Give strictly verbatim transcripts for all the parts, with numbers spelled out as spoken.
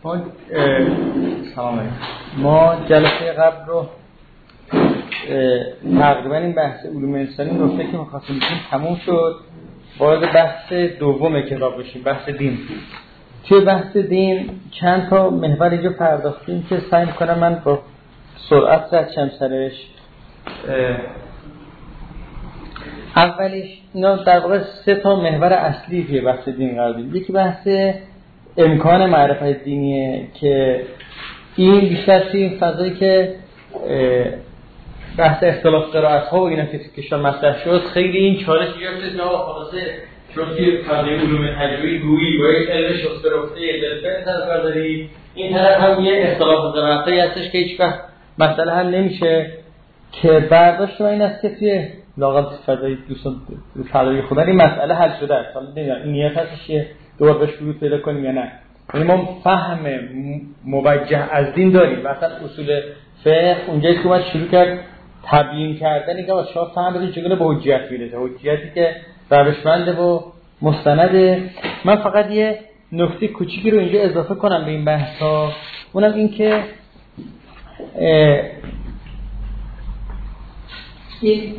ما سلام علیکم. ما جلسه قبل رو تقریبا این بحث علوم انسانی نکته که می‌خواستیم بگیم تموم شد. وارد بحث دوم کتاب بشیم، بحث دین. توی بحث دین چند تا محور اینجا پرداختیم که سعی می‌کنم من با سرعت رد شم سرش. اولیش اینا در واقع سه تا محور اصلی توی بحث دین قرار دادیم. یکی بحث امکان معرفت دینیه که این بیشتر توی فضایی که بحث اختلاف قرائت‌ها و اینا که کشور مطرح شد خیلی این چالش ایجاد شد. نه خلاصه چون که فضای علوم تجربی گویی با یک علم شسته رفته دلفن طرف برداری، این طرف هم یه اختلاف قرائت‌هایی هستش که هیچ وقت مسئله حل نمیشه. که برداشت این است که توی لاغت فضای دوستان فضای خدا این مسئله حل شده است. حالا نمیدونم این نیت هستش که دوباره بهش شروع پیدا کنیم یا نه. یعنی ما فهم موجه از دین داریم. مثلا اصول فقه اونجایی که اومد شروع کرد تبیین کردن اینکه با شما فهم بدید چگونه به حجیت میرسه، حجیتی که روشمنده و مستنده. من فقط یه نکته کوچیکی رو اینجا اضافه کنم به این بحث ها، اونم این که این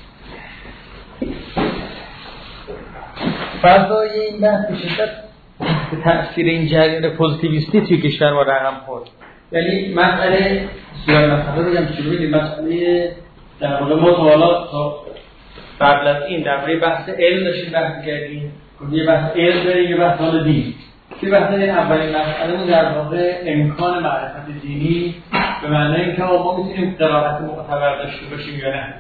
فضای این بحث به شدت تأثیر این جریان پوزیتیویستی توی کشور ما رقم خورد. یعنی مسئله سوال مسئله رو هم شروع بدیم. مسئله در واقع ما تا حالا تا قبل از این درباره بحث علم داشتیم بحث کردیم. یه بحث علم داریم، یه بحث حال دین. که بحث اولین مسئله اون در واقع امکان معرفت دینی به معنی اینکه ما میتونیم قرائت معتبر داشته باشیم یا نه.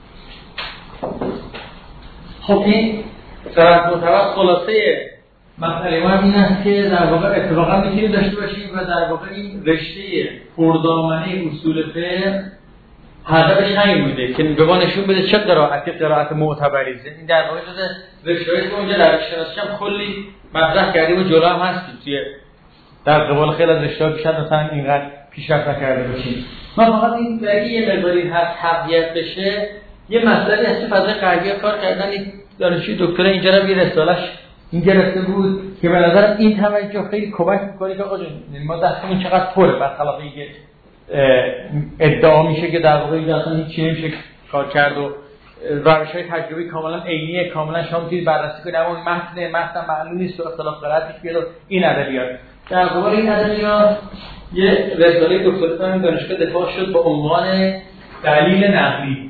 خب این قرائت معتبر خلاصه مسئله ما این است که در واقع اتفاقا میتونیم داشته باشیم و در واقع این رشته پردامنه اصول فقه هدفش همین بوده که به ما نشون بده چه قرائتی قرائت معتبری است. این در واقع جز رشته‌ای که اونجا در شناسش هم کلی مطرح کردیم و جلو هم هستیم توی در قبال خیلی از رشته‌ها بیشتر مثلا اینقدر پیشرفت نکرده باشیم. ما فقط این اگه یه مقداری هست تقویت بشه یه مسئله هست فضای غربی کار کردن. این دانشجوی دکترا اینجا رو یه رساله‌اش این گرفته بود که به نظر این توجه خیلی کمک می‌کنه که آقا جون ما دستمون چقدر پره، برخلاف اینکه ادعا میشه که در واقع اصلا هیچ چیزی نمیشه کار کرد و روش‌های تجربی کاملا عینیه، کاملا شما میتونید بررسی کنید اما متن متن معلوم نیست و اختلاف قرائت پیش بیاد. این ادبیات در قبال این ادبیات یه رساله دکترا دانشگاه دفاع شد با عنوان دلیل نقلی.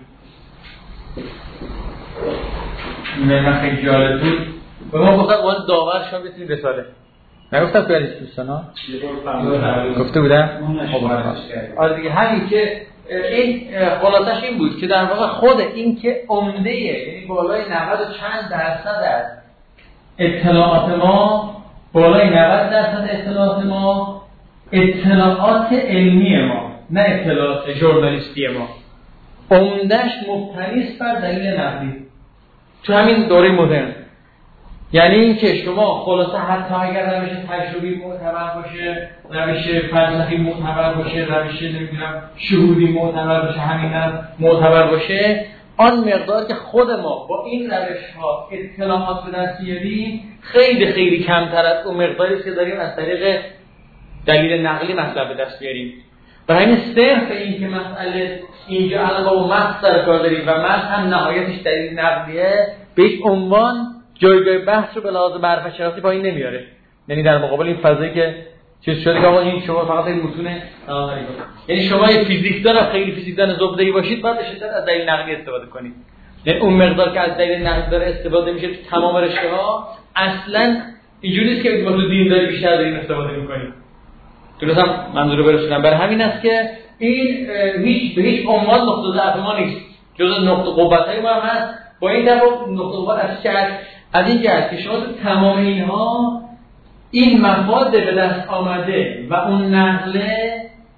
من خیلی جالب بود و ما گفتم واسه داور شما بتونید رساله نگفتم تو علیه دوستانا گفته بودم. خب آره دیگه همین که این خلاصش این بود که در واقع خود این که عمده یعنی بالای نود و چند درصد از اطلاعات ما بالای نود درصد اطلاعات ما اطلاعات علمی ما نه اطلاعات ژورنالیستی ما عمده‌اش مبتنی است بر دلیل نقلی تو همین دوره مدرن. یعنی این که شما خلاصه حتی اگر روش تجربی معتبر باشه، روش فلسفی معتبر باشه، روش نمیدونم شهودی معتبر باشه، همین هم معتبر باشه، آن مقدار که خود ما با این روش‌ها اطلاعات به دست بیاریم خیلی خیلی کمتر از اون مقداری که داریم از طریق دلیل نقلی مطلب به دست بیاریم. برای همین صرف این که مسئله اینجا الان با متن سر کار داریم و متن هم نهایتش دلیل نقلیه به یک عنوان جایگاه بحث رو به لحاظ معرفت شناسی با این نمیاره. یعنی در مقابل این فضایی که چیز شده که آقا این شما فقط این متونه یعنی شما یه فیزیکدان خیلی فیزیکدان زبده‌ای باشید بعد شدت از دلیل نقلی استفاده کنید. یعنی اون مقدار که از دلیل نقلی داره استفاده میشه تو تمام رشته‌ها اصلا اینجوری نیست که واسه دین داری بیشتر دارین استفاده می‌کنید. درستم منظور برسونم. برای همین است که این هیچ به هیچ عنوان نقطه ضعف ما نیست. جزء نقطه قوت‌های ما هم هست. با این طرف نقطه قوت از چه از این جهت که شما تمام اینها این مفاد به دست آمده و اون نقله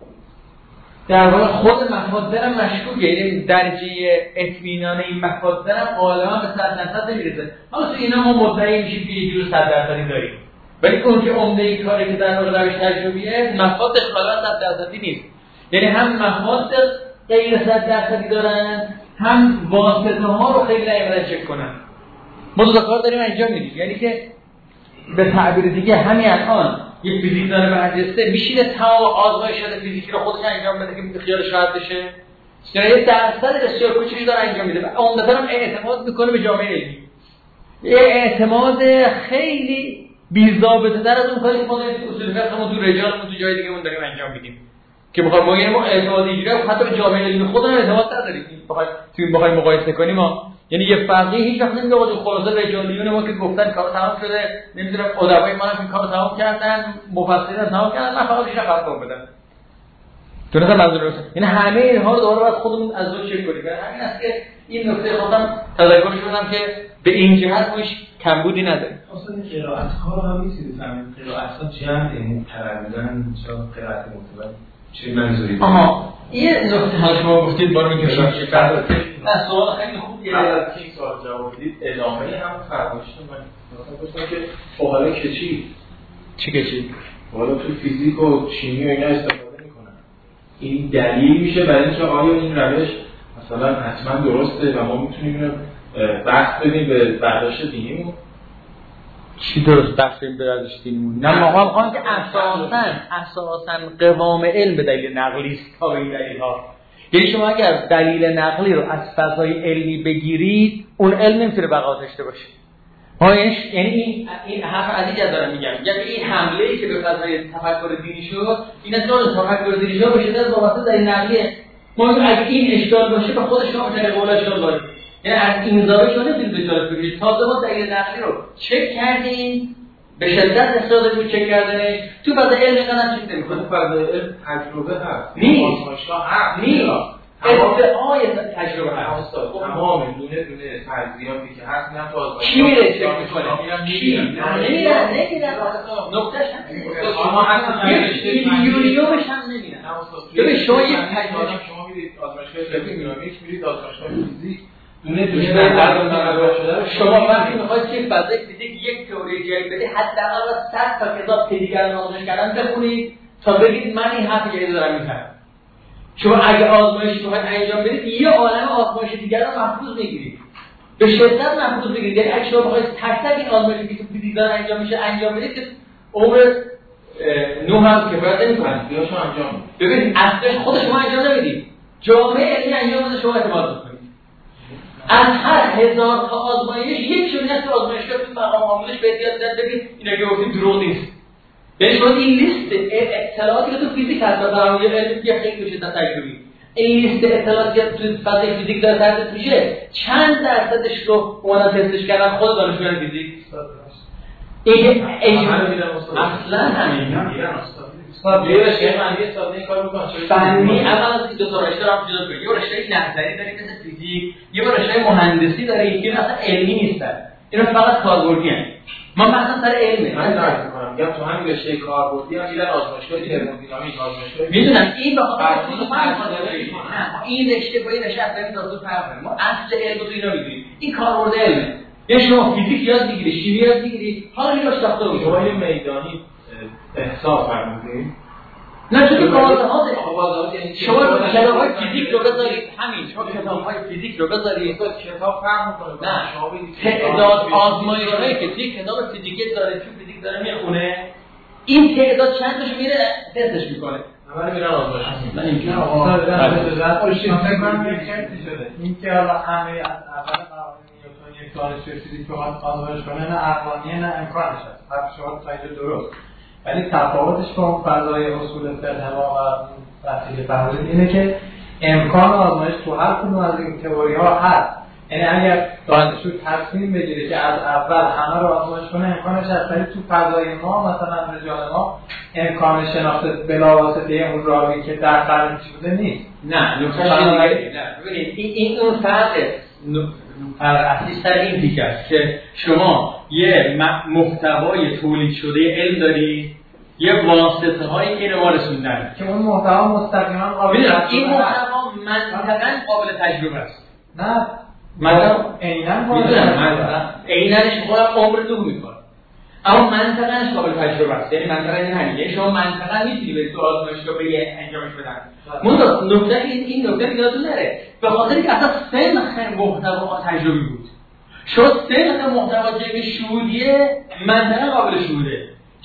در واقع خود مفاد هم مشکوکه. یعنی درجه اطمینان این مفاد هم غالبا به صد درصد نمیرسه. حالا تو اینا ما مدعی میشیم که یه جور صد درصدی داریم، ولی اون که عمده ای کاری که در واقع روش تجربیه مفادش غالبا صد درصدی نیست. یعنی هم مفاد غیر صد درصدی دارن هم واسطه ها رو خیلی نمیدونن چک کنن. ما دو تا کار داریم انجام میدیم. یعنی که به تعبیر دیگه همین الان یه فیزیکدان برجسته میشینه تمام آزمایشات فیزیکی رو خودش انجام بده که خیالش راحت بشه؟ یه درصد بسیار کوچیکی داره انجام میده و عمدتاً هم اعتماد میکنه به جامعه علمی. یه اعتماد خیلی بی‌ضابطه‌تر از اون کاری که ما داریم تو اصول فقهمون تو رجالمون تو جای دیگه اون داریم انجام میدیم. که بخوام ما یعنی ما اعتماد ایجاد حتی به جامعه علمی خودمون اعتماد نداریم. بخوایم تو این بخوایم مقایسه کنیم ما یعنی یه فقیه هیچ وقت نمیگه آقا خلاصه رجالیون ما که گفتن کار تمام شده، نمیدونم ادبای ما هم این کارو تمام کردن، مفسرین تمام کردن، من فقط اینا خبر بدم. تو نظر منظور یعنی همه اینها رو دوباره باید خودمون از اون چک کنیم. همین است که این نکته خودم تذکرش بدم که به این جهت ماش کمبودی نداره. اصلا قرائت ها رو هم می‌تونید فهمید. قرائت ها جمع مترددن چه قرائت متواتر چه منظوری؟ آها یه نکته ها شما گفتید بارو می‌کشم چه فرقی؟ نه سوال خیلی خوبیه. بعد که این سوال جواب بدید ادامه هم فرمایشتون من مثلا گفتم که خب حالا که چی؟ چی که چی؟ حالا تو فیزیک و شیمی و اینا استفاده می‌کنن. این دلیل میشه برای اینکه آیا این روش مثلا حتما درسته و ما میتونیم بحث بدیم به برداشت دینیمون. چی درست بحث بدیم به برداشت دینیمون؟ نه ما هم خواهیم که اساساً اساساً قوام علم به دلیل نقلی است تا به این دلیل ها. یعنی شما اگر دلیل نقلی رو از فضای علمی بگیرید اون علم نمیتونه بقا داشته باشه. ها یعنی این این حرف عزیز دارم میگم یعنی این حمله ای که به فضای تفکر دینی شد این از نوع تفکر دینی شد باشه در واسطه دلیل نقلیه. ما اگه این اشکال باشه به خود شما چه قولا اشکال داره. یعنی از این زاویه شما نمیتونید بهش بگید تازه ما دلیل نقلی رو چک کردیم به شدت استفاده رو چک کردنش تو فضای علم اینقدر چک نمی‌کنه. فضای علم تجربه هست نیست آزمایشگاه هست نیست ادعای تجربه هست تمام دونه دونه فرضیاتی که هست میرن تو آزمایشگاه کی میره چک می‌کنه کی نمیرن نمیرن نقطهش شما حتی یوریومش هم نمیرن ببین شما یه تجربه شما میرید آزمایشگاه دینامیک میرید آزمایشگاه فیزیک دونه دونه در شده شما وقتی میخواید که فضای فیزیک یک تئوری جدید بدید حداقل صد تا کتاب که دیگر نازش کردن بخونید تا بگید من این حرفی که دارم میزنم. شما اگه آزمایش میخواید انجام بدید یه عالمه آزمایش دیگر رو محفوظ میگیرید به شدت محفوظ بگیرید. یعنی اگه شما بخواید تک تک این آزمایشی که تو فیزیک داره انجام میشه انجام بدید که عمر نو هم کفایت نمی‌کنه. یا شما انجام ببینید اصلا خود شما انجام نمیدید جامعه علمی انجام بده شما اعتماد می‌کنید. از هر هزار تا آزمایش یک شونه از آزمایشگاه تو مقام عاملش به احتیاط داد ببین اینا که گفتیم دروغ نیست. یعنی شما این لیست اطلاعاتی که تو فیزیک هست مثلا یه علم که خیلی میشه تجربی این لیست اطلاعاتی که تو فضای فیزیک داره تدریس میشه چند درصدش رو اونا تستش کردن خود دانشجویان فیزیک؟ این اصلا همین یه رشته معنی ساده این کار میکنه فنی اول از دو تا رشته رو هم جدا کنیم. یه رشته نظری داریم مثل فیزیک، یه رشته مهندسی داریم که اصلا علمی نیستن. اینا فقط کاربردی ان. ما مثلا سر علمه. من درک می‌کنم. میگم تو همین رشته کاربردی هم میرن آزمایشگاه ترمودینامیک آزمایشگاه. میدونم این به خاطر خود فرق داره. نه این رشته با این رشته اصلا دو تا فرق داره. ما اصل علم تو اینا می‌دونیم. این کاربرد علمه. یعنی شما فیزیک یاد می‌گیری، شیمی یاد می‌گیری، حالا اینو ساخته می‌کنی. شما یه میدانی حساب فرمودید. نه چون واضحات شما کتاب‌های فیزیک رو بذارید همین شما کتاب‌های فیزیک رو بذارید کتاب فهم می‌کنه. نه شما تعداد آزمایش‌هایی که توی کتاب فیزیکی داره تو فیزیک داره میخونه این تعداد چند تاش میره تستش میکنه. همه میرن آزمایش. من اینجوری آقا فکر کنم یک چیزی شده. این که حالا همه از اول قوانین نیوتن یک دانشجوی فیزیک رو آزمایش کنه نه عقلانیه نه امکانش هست. حرف شما تا درست. ولی تفاوتش با اون فضای اصول فقه ما و بحثی که فرمودید اینه که امکان آزمایش تو هر کدوم از این تئوری ها هست. یعنی اگر دانشجو تصمیم بگیره که از اول همه رو آزمایش کنه امکانش هست. ولی تو فضای ما مثلا رجال ما امکان شناخت بلاواسطه اون راوی که در قرن چی بوده نیست. نه نکتهش دیگه نه ببینید این این اون فرقه فرق اصلی سر این دیگه است که شما یه محتوای تولید شده علم داری یه واسطه هایی که اینو رسوندن که اون محتوا مستقیما قابل تجربه این محتوا منطقاً قابل تجربه است. نه مثلا عیناً قابل تجربه عیناًش خودم عمر دو میکنه اما منطقاًش قابل تجربه است. یعنی منطقاً این همینه شما منطقاً میتونی به تو آزمایشگاه بگی انجامش بدن. من نکته این این نکته یادتون نره به خاطر اینکه اصلا سنخ محتوا تجربی بود. شما سنخ محتوا که شهودیه منطقاً قابل شهوده.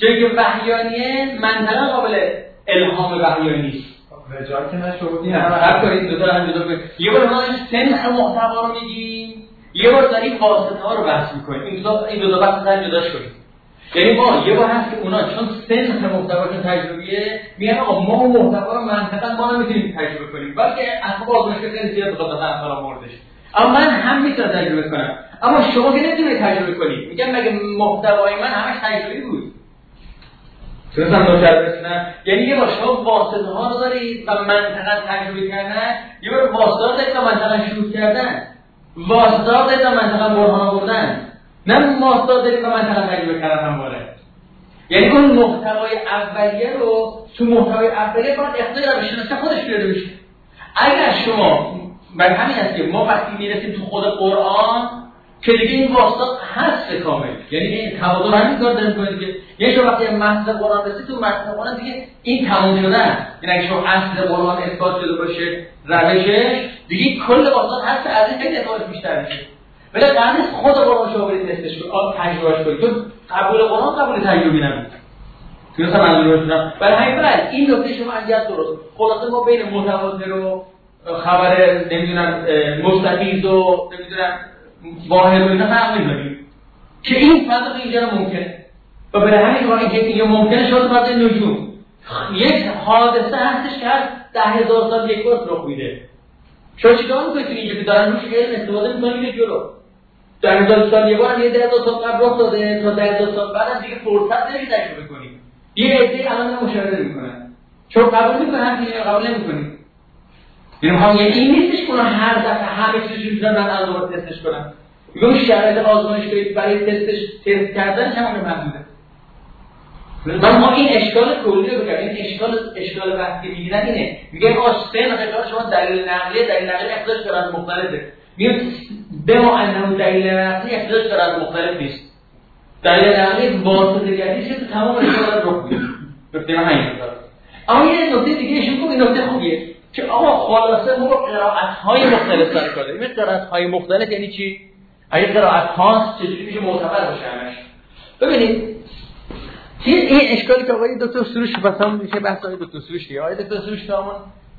جایی که وحیانیه منطقا قابل الهام وحیانی نیست. رجال که نشودی نه هر کاری دو تا هم جدا کنیم. یه بار ما سن محتوا رو میگیم، یه بار داریم واسطه ها رو بحث میکنیم. این دو تا این دو تا بحث رو جداش کنیم. یعنی ما یه بار هست که اونا چون سن محتواشون تجربیه میگن آقا ما محتوا رو منطقا ما نمیتونیم تجربه کنیم، بلکه اصلا آزمایش خیلی زیاد بخواد مثلا فرا موردش. اما من هم میتونم تجربه کنم، اما شما که نمیتونید تجربه کنید. میگم مگه محتوای من همش تجربی بود؟ درست هم نوشته نه؟ یعنی یه بار شما واسطه ها رو دارید و منطقا تجربه کردن، یه بار واسطه ها دارید و منطقا شروع کردن، واسطه ها دارید و منطقا برهان آوردن، نه واسطه ها دارید و منطقا تجربه کردن هم باره. یعنی اون محتوای اولیه رو تو محتوای اولیه باید اقتضا به شناسه خودش پیاده بشه. اگر شما برای همین است که ما وقتی میرسیم تو خود قرآن که دیگه این واسطات هست کامل، یعنی این تبادل همین کار داریم کنید که یعنی شما وقتی متن قرآن رسید تو متن قرآن دیگه این تمام شدن، یعنی اگه شما اصل قرآن اثبات شده باشه روشش دیگه کل واسطات هست، از این خیلی اثبات بیشتر میشه. ولی قرنش خود قرآن شما برید تستش کنید، آب تجربهش کنید، چون قبول قرآن قبول تجربی نمید. درست منظورتون؟ برای همین بعد این نکته شما انجام درست. خلاصه ما بین متواتر و خبر نمیدونم مستفیض و نمیدونم واحد و اینا فرق می‌کنیم که این فرق اینجا ممکنه و برای همین وقتی که اینجا ممکنه شد بعد نجوم یک حادثه هستش که هر ده هزار سال یک بار رخ میده. شما چیکار می‌کنید اینجا که دارن روش علم استفاده می‌کنید جلو ده هزار سال یک بار یه ده هزار سال قبل رخ داده تا ده هزار سال بعد دیگه فرصت نمیشه تجربه کنید. یه عده الان مشاهده می‌کنن چون قبول می‌کنن که قبول نمی‌کنید. یعنی هم یعنی این نیستش که هر دفعه همه چیزی رو من از دوباره تستش کنم. میگم شرایط آزمایشگاهی برای تستش تست کردن چه همون محدوده. من ما این اشکال کلی رو بگم، این اشکال اشکال بحثی میگیرن اینه. میگن آ سن خیلی شما دلیل نقلی دلیل نقلی احتیاج دارن مختلفه. میگم به ما انه دلیل نقلی احتیاج دارن مختلف نیست. دلیل نقلی واسطه گردی که تو تمام اشکالات رخ میده. گفتم همین کارا. اما یه نکته دیگه ایشون گفت این نکته خوبیه که آقا خلاصه ما قرائت‌های مختلف سر کار داریم. این قرائت‌های مختلف یعنی چی؟ اگه قرائت هاست چجوری میشه معتبر باشه همش؟ ببینید این اشکالی که آقای دکتر سروش مثلا میشه بحث آقای دکتر سروش دیگه. آقای دکتر سروش همون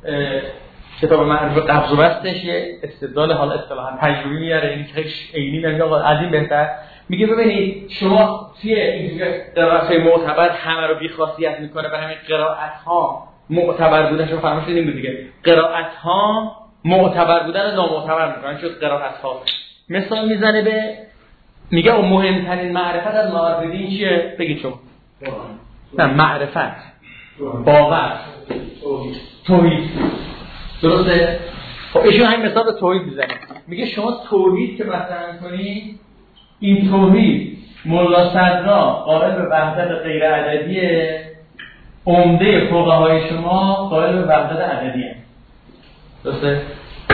کتاب معروف قبض و بستش یه استدلال حالا اصطلاحاً تجربی میاره، این که عینی میگه آقا از این بهتر میگه ببینید شما توی این قرائت‌های معتبر همه رو بی‌خاصیت میکنه، برای همین قرائت‌ها معتبر بودنشو فراموش کردیم بود دیگه. قرائت‌ها معتبر بودن و نامعتبر میکنن شد قرائت‌ها. مثال میزنه به میگه اون مهمترین معرفت از معارف دین چیه؟ بگید شما. نه معرفت، باور، توحید. درسته؟ خب ایشون همین مثال به توحید میزنه. میگه شما توحید که مطرح کنید، این توحید ملا صدرا قائل به وحدت غیر عددیه، عمده فقهای شما قائل به وحدت عددیه. درسته؟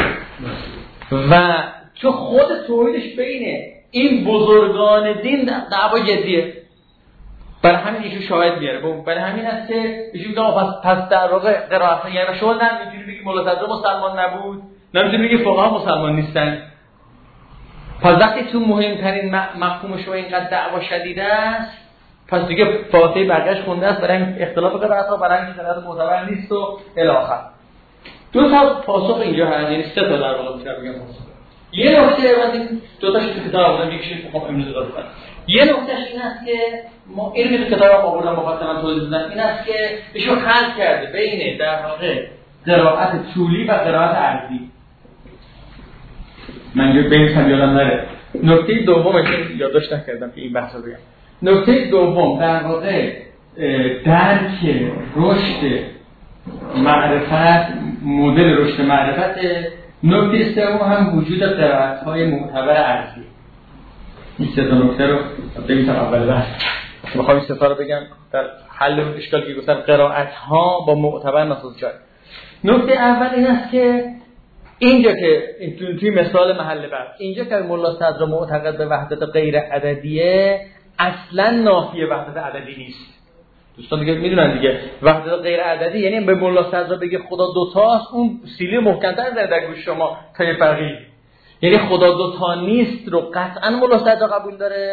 و چون خود توحیدش بینه این بزرگان دین دعوا جدیه، برای همین ایشون شاهد بیاره. برای همین هست که ایشون میگه پس پس در واقع قرائت یعنی شما نمیتونی بگی مولا صدرا مسلمان نبود، نمیتونی بگی فقها مسلمان نیستن. پس وقتی تو مهمترین مفهوم شما اینقدر دعوا شدیده است، پس دیگه فاتحه برگشت خونده است برای اختلاف قرائت‌ها، برای اینکه قرائت معتبر نیست و الی آخر. دو تا پاسخ اینجا هست، یعنی سه تا در واقع میشه بگم پاسخ. یه نکته من دو تاش تو کتاب آوردم، یکیش میخوام امروز دارم کنم. یه نکتهش این است که ما اینو تو کتاب آوردم مقدماً توضیح دادم، این است که ایشون خلط کرده بین در واقع قرائت طولی و قرائت عرضی. من یه بین هم یادم نره. نکته دومش یادداشت نکردم که این بحث رو بگم. نکته دوم در واقع درک رشد معرفت، مدل رشد معرفت. نکته سوم هم وجود قرائت‌های معتبر عرضی. این سه تا نکته رو بگیم اول بحث. می‌خوام سه تا رو بگم در حل اون اشکالی که گفتم قرائت‌ها با معتبر نساز جای. نکته اول این است که اینجا که این توی مثال محل بحث اینجا که ملا صدرا معتقد به وحدت غیر عددیه اصلا نافی وحدت عددی نیست. دوستان دیگه میدونن دیگه وحدت غیر عددی یعنی به ملا صدرا بگه خدا دوتاست، اون سیلی محکم‌تر زده در گوش شما تا یه فرقی. یعنی خدا دوتا نیست رو قطعا ملا صدرا قبول داره،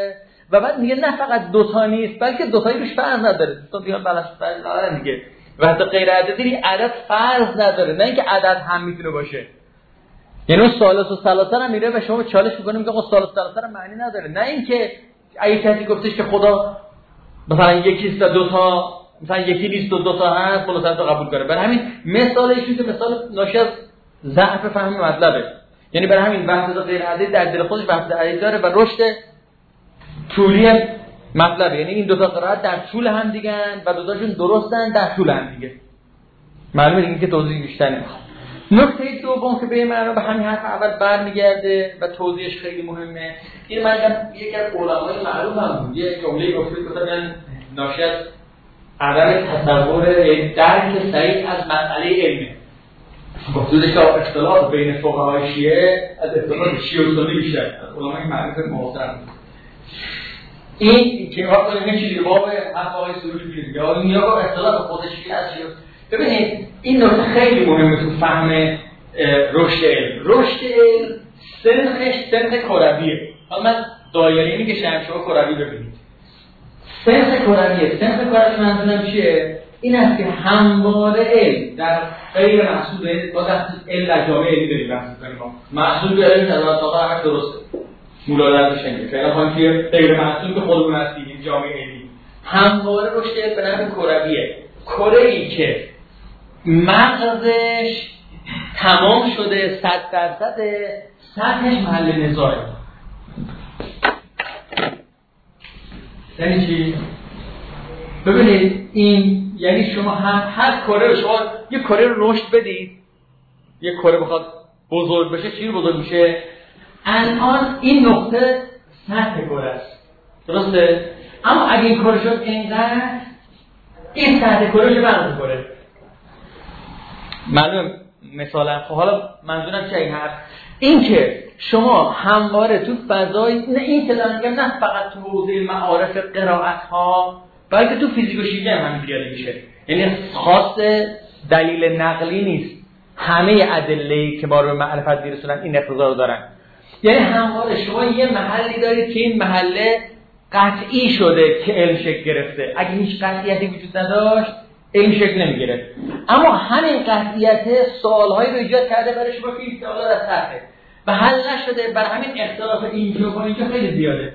و بعد میگه نه فقط دو تا نیست بلکه دو تایی روش فرض نداره، تو دیگه بلاش فرض نداره دیگه. و حتی غیر عددی عدد فرض نداره، نه اینکه عدد هم میتونه باشه. یعنی اون ثالث و ثلاثه هم میره و شما چالش میکنه میگه آقا ثالث و ثلاثه معنی نداره، نه اینکه اگه کسی گفتش که خدا مثلا یکی تا دو تا، مثلا یکی نیست و دو تا هست، خلاص تو قبول کنه. برای همین مثال ایشون که مثال ناشی از ضعف فهم مطلبه. یعنی برای همین وحدت غیر عددی در دل خودش وحدت عددی داره و رشد طولی مطلبه. یعنی این دو تا قرائت در طول هم دیگن و دو تاشون درستن در طول هم دیگه. معلومه دیگه که توضیح بیشتر نمیخواد. نکته دوم که به معنا به همین حرف اول برمیگرده و توضیحش خیلی مهمه. این مثلا یکی از علمای معروف هم بود، یه جمله گفته گفتن ناشی از عدم تصور درک صحیح از مسئله علمی. گفتودش که اختلاف بین فقهای شیعه از اختلاف شیعه و سنی بیشتر از علمای معروف معاصر بود. این که ما کنیم چیزی باب افقهای سلوکی بیرید یا این یا اختلاف خودش شیعه از شیعه. ببینید این نکته خیلی مهمه تو فهم رشد علم. رشد علم سنخش سنخ کرویه. حالا من دایره میگه شمشو کروی ببینید. سنخ کرویه. سنخ کروی منظورم چیه؟ این است که همواره علم در غیر محصول علم با دست علم در جامعه علمی داریم بحث می‌کنیم. محصول به علم در واقع همش درسته. مولانا میشه. فعلا خواهیم که غیر محصول به خودمون هستیم جامعه علمی. همواره رشد علم به نحو کرویه. کره‌ای که مغزش تمام شده صد درصد سطحش محل نزاعه. یعنی چی؟ ببینید این یعنی شما هم هر کره رو شما یه کره رو رشد بدید، یه کره بخواد بزرگ بشه چی بزرگ میشه؟ الان این نقطه سطح کره است، درسته؟ اما اگه این کره شد اینقدر این سطح کره شد مغز کره. معلوم مثلا خب حالا منظورم چه این حرف این که شما همواره تو فضای نه این کلام میگم نه فقط تو حوزه معارف قرائت ها بلکه تو فیزیک و شیمیایی هم همین میشه. یعنی خاص دلیل نقلی نیست، همه ادله‌ای که ما رو به معرفت میرسونن این اقتضا رو دارن. یعنی همواره شما یه محلی دارید که این محله قطعی شده که علم شکل گرفته. اگه هیچ قطعیتی وجود نداشت علم شکل نمیگرفت، اما همین قطعیت سوالهایی رو ایجاد کرده برای شما که این سوالا در سطحه و حل نشده. برای همین اختلاف اینجا و اینجا خیلی زیاده.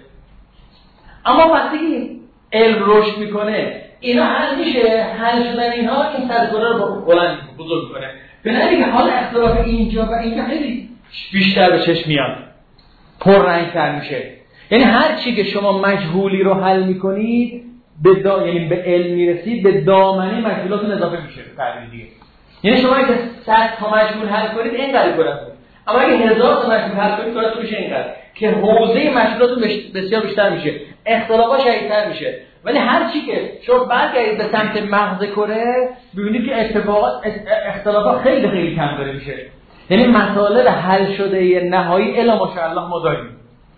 اما وقتی که علم رشد میکنه اینا حل میشه، حل شدن اینها این سرکره رو بلند بزرگ میکنه. بنابراین حال اختلاف اینجا و اینجا خیلی بیشتر به چشم میاد، پررنگ‌تر میشه. یعنی هر چی که شما مجهولی رو حل میکنید به دا... یعنی به علم میرسید به دامنه مجهولاتون اضافه میشه تعبیر دیگه. یعنی شما اگه صد تا مجهول حل کنید اینقدر کنید، اما اگه هزار تا مجهول حل کنید کارتون میشه اینقدر که حوزه مجهولاتون بسیار بیشتر میشه، اختلافا شدیدتر میشه. ولی هر چی که شما برگردید به سمت مغز کره ببینید که اتفاقات اختلافا خیلی خیلی کم داره میشه. یعنی مسائل حل شده نهایی الا ماشاءالله ما داریم.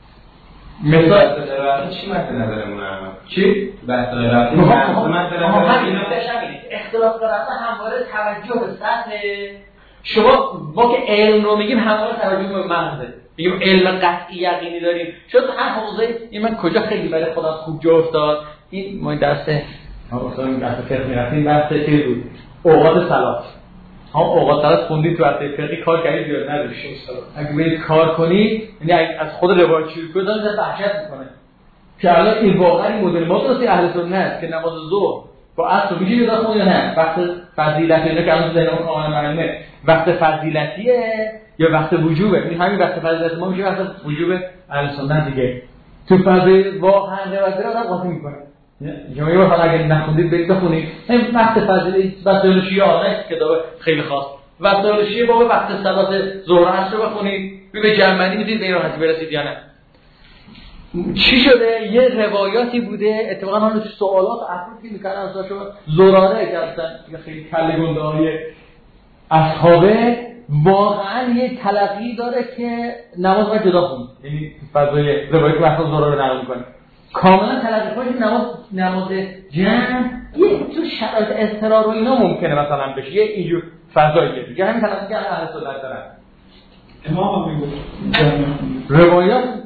مثال چی مطلب ندارمونه؟ چی؟ بحث رفتی مثلا اختلاف قرائت همواره توجه به سطح شما با که علم رو میگیم همواره توجه به مغزه. میگیم علم قطعی یقینی داریم. شاید هر حوزه این من کجا خیلی برای خودم خوب جا افتاد این ما درس ما اصلا درس فقه می‌رفتیم بحث چیز بود اوقات صلات. هم اوقات صلات خوندید تو درس فقهی کار کردید یا ندارید؟ اگه برید کار کنید یعنی از خود روایت شروع کنید داره وحشت میکنه که الان این واقعا این مدل ما درستی اهل سنت است که نماز ظهر با عصر میشه نگاه کنید یا نه وقت فضیلت اینا که الان ذهنمون کاملا معلومه وقت فضیلتیه یا وقت وجوبه. این همین وقت فضیلت ما میشه وقت وجوب اهل سنت دیگه. تو فضیلت واقعا روایت رو آدم قاطی میکنه. جمعه رو حالا اگه نخوندید برید بخونید. این وقت فضیلت وسایل شیعه نه کتاب خیلی خاص. وسایل شیعه با وقت صلات ظهر عصر رو بخونید. به جمعنی میتونید به این راحتی برسید یا نه. چی شده؟ یه روایاتی بوده اتفاقا اون تو سوالات افرادی میکنن از شما زراره کردن که خیلی کله گنده‌های اصحابه واقعا یه تلقی داره که نماز باید جدا خوند. یعنی فضای روایت وقت زراره رو نقل میکنه کاملا تلقی کنه نماز نماز جمع یه تو شرایط اضطرار و اینا ممکنه مثلا بشه یه اینجور فضاییه دیگه همین تلقی که اهل سنت دارن. امام میگه روایات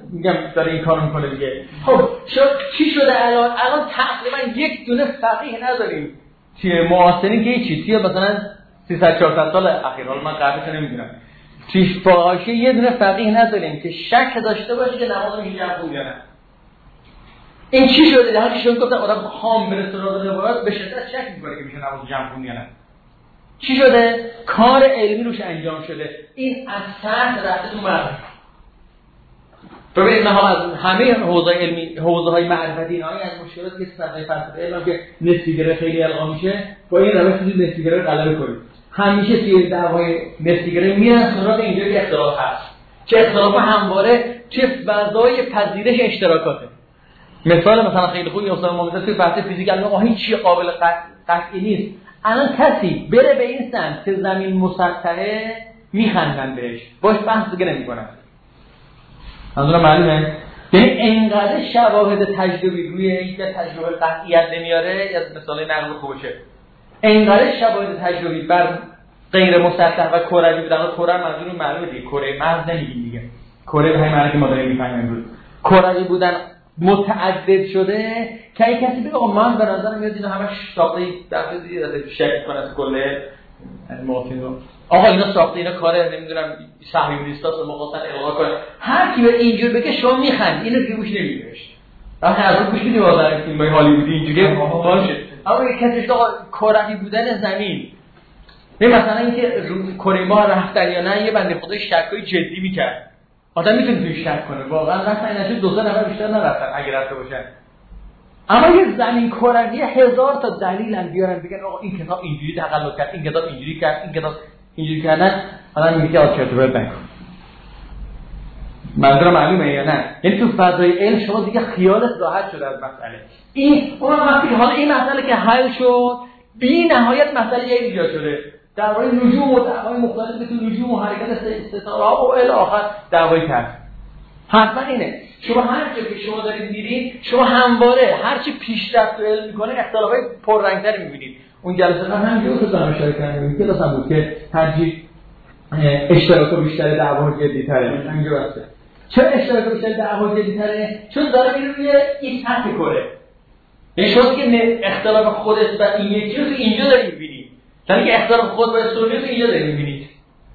میگم داره این کارو میکنه دیگه. خب شد چی شده الان؟ الان تقریبا یک دونه فقیه نداریم توی معاصرین که هیچی توی مثلا سیصد چهارصد سال اخیر، حالا من قبلش نمیدونم، توی فقاهه یه دونه فقیه نداریم که شک داشته باشه که نماز میشه جمع خوند یا نه. این چی شده؟ در حالی شون گفتن آدم خام بره سراغ روایات به شدت شک میکنه که میشه نماز جمع خوند یا نه. چی شده؟ کار علمی روش انجام شده. این از سطح رفته تو مرد. ببینید ما از همه حوزه علمی، حوزه های معرفتی اینا از مشکلاتی که صدای فلسفه علم که نسبیگری خیلی القا میشه، با این روش میتونید نسبیگری رو غلبه کنید. همیشه توی دعوای نسبیگری میرن سراغ اینجا که اختلاف هست. که اختلاف همواره چه فضای پذیرش اشتراکاته. مثال مثلا خیلی خوبی استاد محمد توی بحث فیزیک الان آقا هیچ چیز قابل قطعی نیست. الان کسی بره به این سمت که زمین مسطحه میخندن بهش، باش بحث دیگه نمیکنن. منظورم معلومه؟ یعنی انقدر شواهد تجربی روی یک تجربه قطعیت نمیاره، یا مثال نقل خوبشه. انقدر شواهد تجربی بر غیر مسطح و کروی بودن. کره منظور معلومه دیگه، کره محض نمیگیم دیگه. کره به همین معنی که ما داریم میفهمیم امروز. کروی بودن متعدد شده که اگه کسی بگه آقا من به نظرم میاد اینا همش ساخته دفعه دیگه داده شک کنه کله موافقم رو آقا اینا ساخته اینا کاره نمیدونم صهیونیستاس و مقاصد الغا کنه. هر کی به اینجور بگه شما میخند اینو دیگه گوش نمیدیش. وقتی از اون گوش میدی واقعا فیلمای هالیوودی اینجوری باشه. اما اگه کسی آقا کروی بودن زمین نه مثلا اینکه کره ماه رفتن یا نه یه بنده خدای شکای جدی میکرد. آدم میتونه توی شک کنه واقعا رفتن نشه دو سه نفر بیشتر نرفتن اگه رفته باشن. اما یه زمین کروی هزار تا دلیلن بیارن بگن آقا این کتاب اینجوری تقلد کرد، این کتاب اینجوری کرد، این کتاب اینجوری کردن، حالا میگه آ چرت و پرت نکن. منظور معلومه یا نه؟ یعنی تو فضای علم شما دیگه خیالت راحت شده از مسئله. این اون وقتی حالا این مسئله که حل شد، بی نهایت مسئله یه ایجاد شده. درباره نجوم و دعوای مختلف مثل نجوم و حرکت ستاره‌ها و الی آخر دعوای کرد. حتما اینه. شما هر جا که شما دارید میرید، شما همواره هر چی پیشرفت علم میکنه اختلافات پررنگ‌تری میبینید. اون جلسه قبل هم که تو اشاره کردیم کلاس هم بود که ترجیح اشتراک بیشتر دعوا جدی‌تره. همینجا واسه. چرا اشتراک بیشتر دعوا جدی‌تره؟ چون داره میره روی این سطح کره. این شد که اختلاف خودت و این یکی رو اینجا دارید می‌بینید. یعنی که اختلاف خود با سنت اینجا دارید می‌بینید.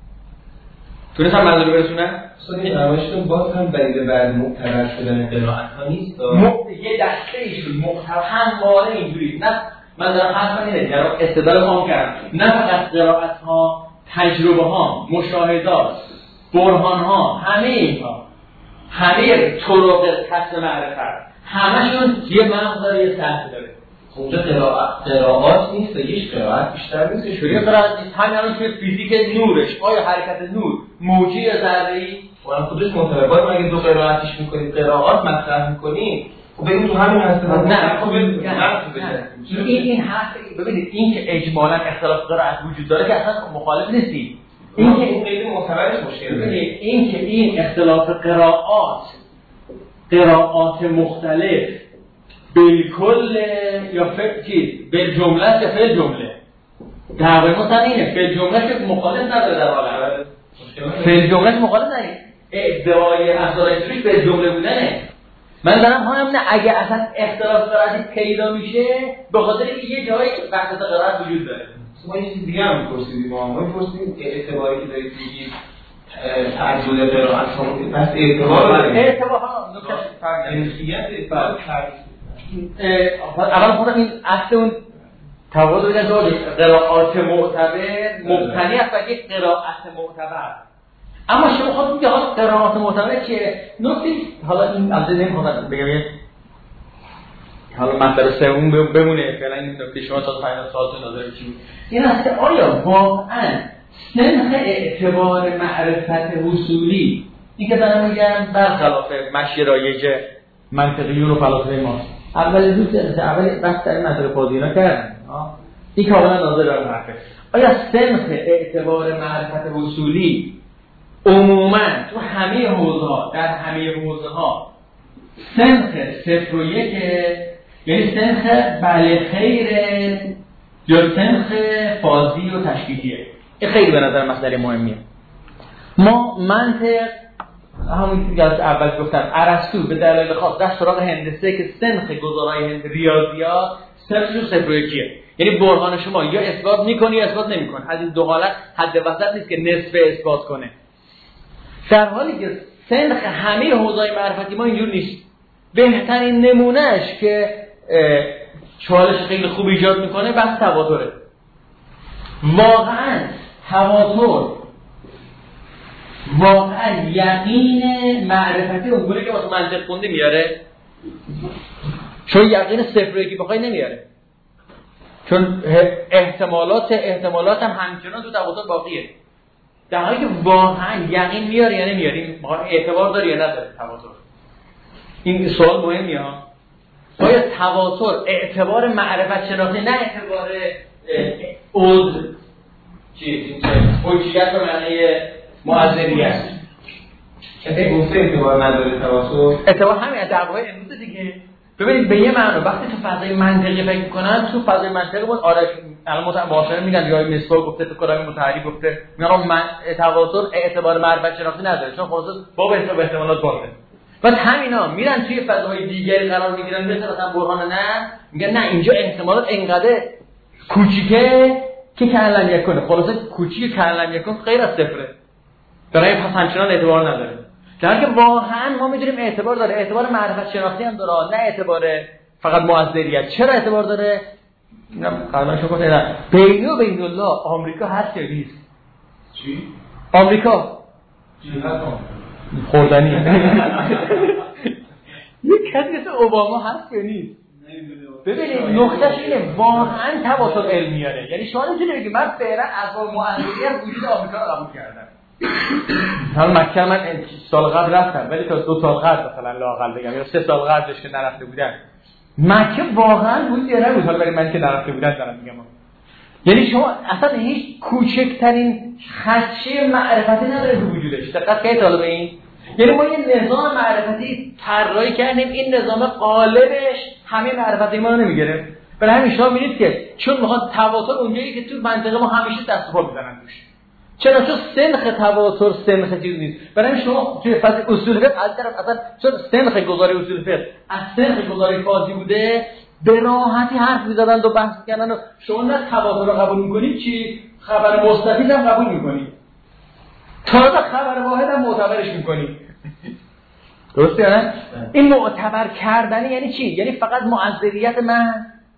تونستم منظور برسونم؟ اصلا این روشتون باز هم دلیل بعد معتبر شدن قرائت‌ها نیست. یه دسته ایشون محتوا همواره اینجوری. نه من دارم حرف اینه که استدلال قام کردم. نه فقط قرائت‌ها، تجربه‌ها، مشاهدات، برهان‌ها، همه اینها، همه طرق کسب معرفت، همشون یه مغز داره، یه سطح داره. اونجا قرائت قرائات نیست، هیچ قرائت بیشتر نیست. شوری قرائت نیست. همین الان توی فیزیک نورش، آیا حرکت نور موجی یا ذره‌ای؟ اون خودش مطابقات مگه دو قرائتش می‌کنید، قرائات مطرح می‌کنید. خب ببین تو همین هست. نه خب این این حرف ببینید این که اجمالاً اختلاف قرائت وجود داره که اصلا مخالف نیستی. این که این خیلی معتبرش مشکل داره. این که این اختلاف قرائات قرائات مختلف بالکل یا فعل چیز بالجمله یا فعل جمله دعوای ما سر اینه. فعل جمله که مخالف نداره در واقع. فعل جمله مخالف نداره. ادعای اصالش به جمله بودنه. من دارم هم نه اگه اصلا اختلاف قرائتی پیدا میشه به خاطر اینکه یه جایی وحدت قرائت وجود داره. ما یه چیز دیگه هم می‌پرسیدیم ما ما می‌پرسیدیم که اعتباری که دارید میگید تعدد قرائت شما پس اعتبار اعتبار ها نکته فرق جنسیت اعتبار اول خودم این اصل اون تواضع بگم داره قرائات معتبر مبتنی است بر یک قرائت معتبر. اما شما خود میگه حالا قرائات معتبر چیه؟ نکته حالا این البته نمیخوام بگم حالا مطلب سوم بمونه فعلا این نکته شما تا پایان سوالتون نظر چی بود؟ این است که آیا واقعا سنخ اعتبار معرفت اصولی این که دارم میگم برخلاف مشی رایج منطقی و فلاسفه ماست. اول روز اول بحث در مسئله پادینا کردن این کاملا ناظر داره حرفه. آیا سنخ اعتبار معرفت اصولی عموما تو همه حوزه‌ها در همه حوزه‌ها سنخ صفر و یکه، یعنی سنخ بله خیره یا سنخ فازی و تشکیکیه؟ این خیلی به نظر مسئله مهمیه. ما منطق همون که اول گفتم ارسطو به دلایل خاص رفت سراغ هندسه که سنخ گزارای هند ریاضیات صفر و صفر و یکیه، یعنی برهان شما یا اثبات میکنی یا اثبات نمیکنی، از این دو حالت حد وسط نیست که نصف اثبات کنه، در حالی که سنخ همه حوزه‌های معرفتی ما اینجور نیست. بهترین نمونهش که چالش خیلی خوب ایجاد میکنه بحث تواتره. واقعا تواتر واقعا یقین معرفتی اونگونه که واسه منطق خونده میاره، چون یقین صفر و یکی بخوای نمیاره، چون احتمالات احتمالات هم همچنان تو تواتر باقیه، در حالی که واقعا یقین میاره یا نمیاره، اعتبار داره یا نداره تواتر. این سوال مهمیه ها. آیا تواتر اعتبار معرفت شناختی نه اعتبار عضو چی حجیت به معنی معذریت؟ کسی گفته اعتبار نداره تواتر؟ اعتبار همین دعوای امروز دیگه. ببینید به یه معنی وقتی تو فضای منطقی فکر می‌کنن، تو فضای منطقی بود آره الان متأخر میگن یا مسکو گفته تو کلام متحری گفته میگن من تواتر اعتبار معرفت شناختی نداره، چون خلاص باب حساب احتمالات باشه. بعد همینا میرن توی فضاهای دیگری قرار میگیرن، مثل مثلا برهان نه میگن نه اینجا احتمالات انقدر کوچیکه که کلم یکونه، خلاصه کوچیک کلم یکون غیر از صفره، برای پس همچنان اعتبار نداره. در حالی که واقعا ما میدونیم اعتبار داره، اعتبار معرفت شناختی هم داره، نه اعتبار فقط معذریت. چرا اعتبار داره؟ اینم قبلا شما گفتم نه بین و بین الله آمریکا هست یا نیست؟ چی؟ آمریکا جهت خوردنی یک کسی مثل اوباما هست یا نیست؟ ببینید نقطهش اینه واقعا تواتر علمیانه، یعنی شما نمیتونید بگید من فعلا اسباب معذریت وجود آمریکا رو قبول کردم. حالا مکه من سال قبل رفتم ولی تا دو سال قبل مثلا لااقل بگم یا سه سال قبلش که نرفته بودم مکه واقعا بود یا نبود، حالا برای من که نرفته بودم دارم میگم. یعنی شما اصلا هیچ کوچکترین خدشه معرفتی نداره تو وجودش. دقت کنید حالا به این، یعنی ما یه نظام معرفتی طراحی کردیم، این نظام قالبش همه معرفتی ما رو نمیگیره. برای همین شما می‌بینید که چون میخواد تواتر اونجایی که تو منطقه ما همیشه دست و پا می‌زنن توش. چرا؟ چون سنخ تواتر سنخ چیز نیست. برای همین شما توی فضای اصول فقه از طرف اصلا چون سنخ گذاری اصول فقه از سنخ گذاری فازی بوده، به راحتی حرف می‌زدن و بحث می‌کردن و شما نه تواتر رو قبول می‌کنید چی خبر مستفید هم قبول می‌کنید، تازه خبر واحد هم معتبرش می‌کنید. درسته نه؟ این معتبر کردن یعنی چی؟ یعنی فقط معذریت من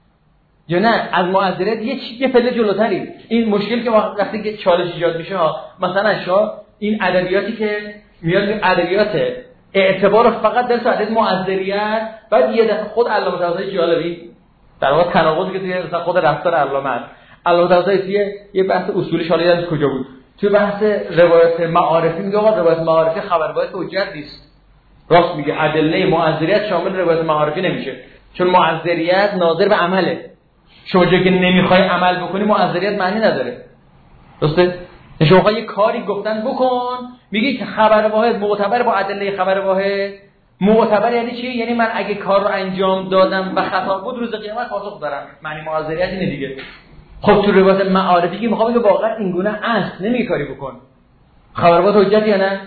یا نه از معذریت یه چیز یه پله جلوتری. این مشکل که وقتی که چالش ایجاد میشه ها، مثلا شما این ادبیاتی که میاد ادبیات اعتبار فقط در صورت معذریت، بعد یه دفعه خود علامه طباطبایی جالبی در واقع تناقضی که توی مثلا خود رفتار علامه است. علامه طباطبایی یه بحث اصولی شالی از کجا بود؟ توی بحث روایت معارفی میگه آقا روایت معارفی خبر باید حجت نیست. راست میگه، ادله معذریت شامل روایت معارفی نمیشه، چون معذریت ناظر به عمله. شما جایی که نمیخوای عمل بکنی معذریت معنی نداره. درسته؟ شما یه کاری گفتن بکن، میگی که خبر واحد معتبر با ادله خبر واحد. معتبر یعنی چی؟ یعنی من اگه کار رو انجام دادم و خطا بود روز قیامت پاسخ دارم. معنی معذریت اینه دیگه. خب تو روایت معارفی که میخوام بگم واقعا این گونه است، نمیگی کاری بکن. خبر واحد حجت یا نه؟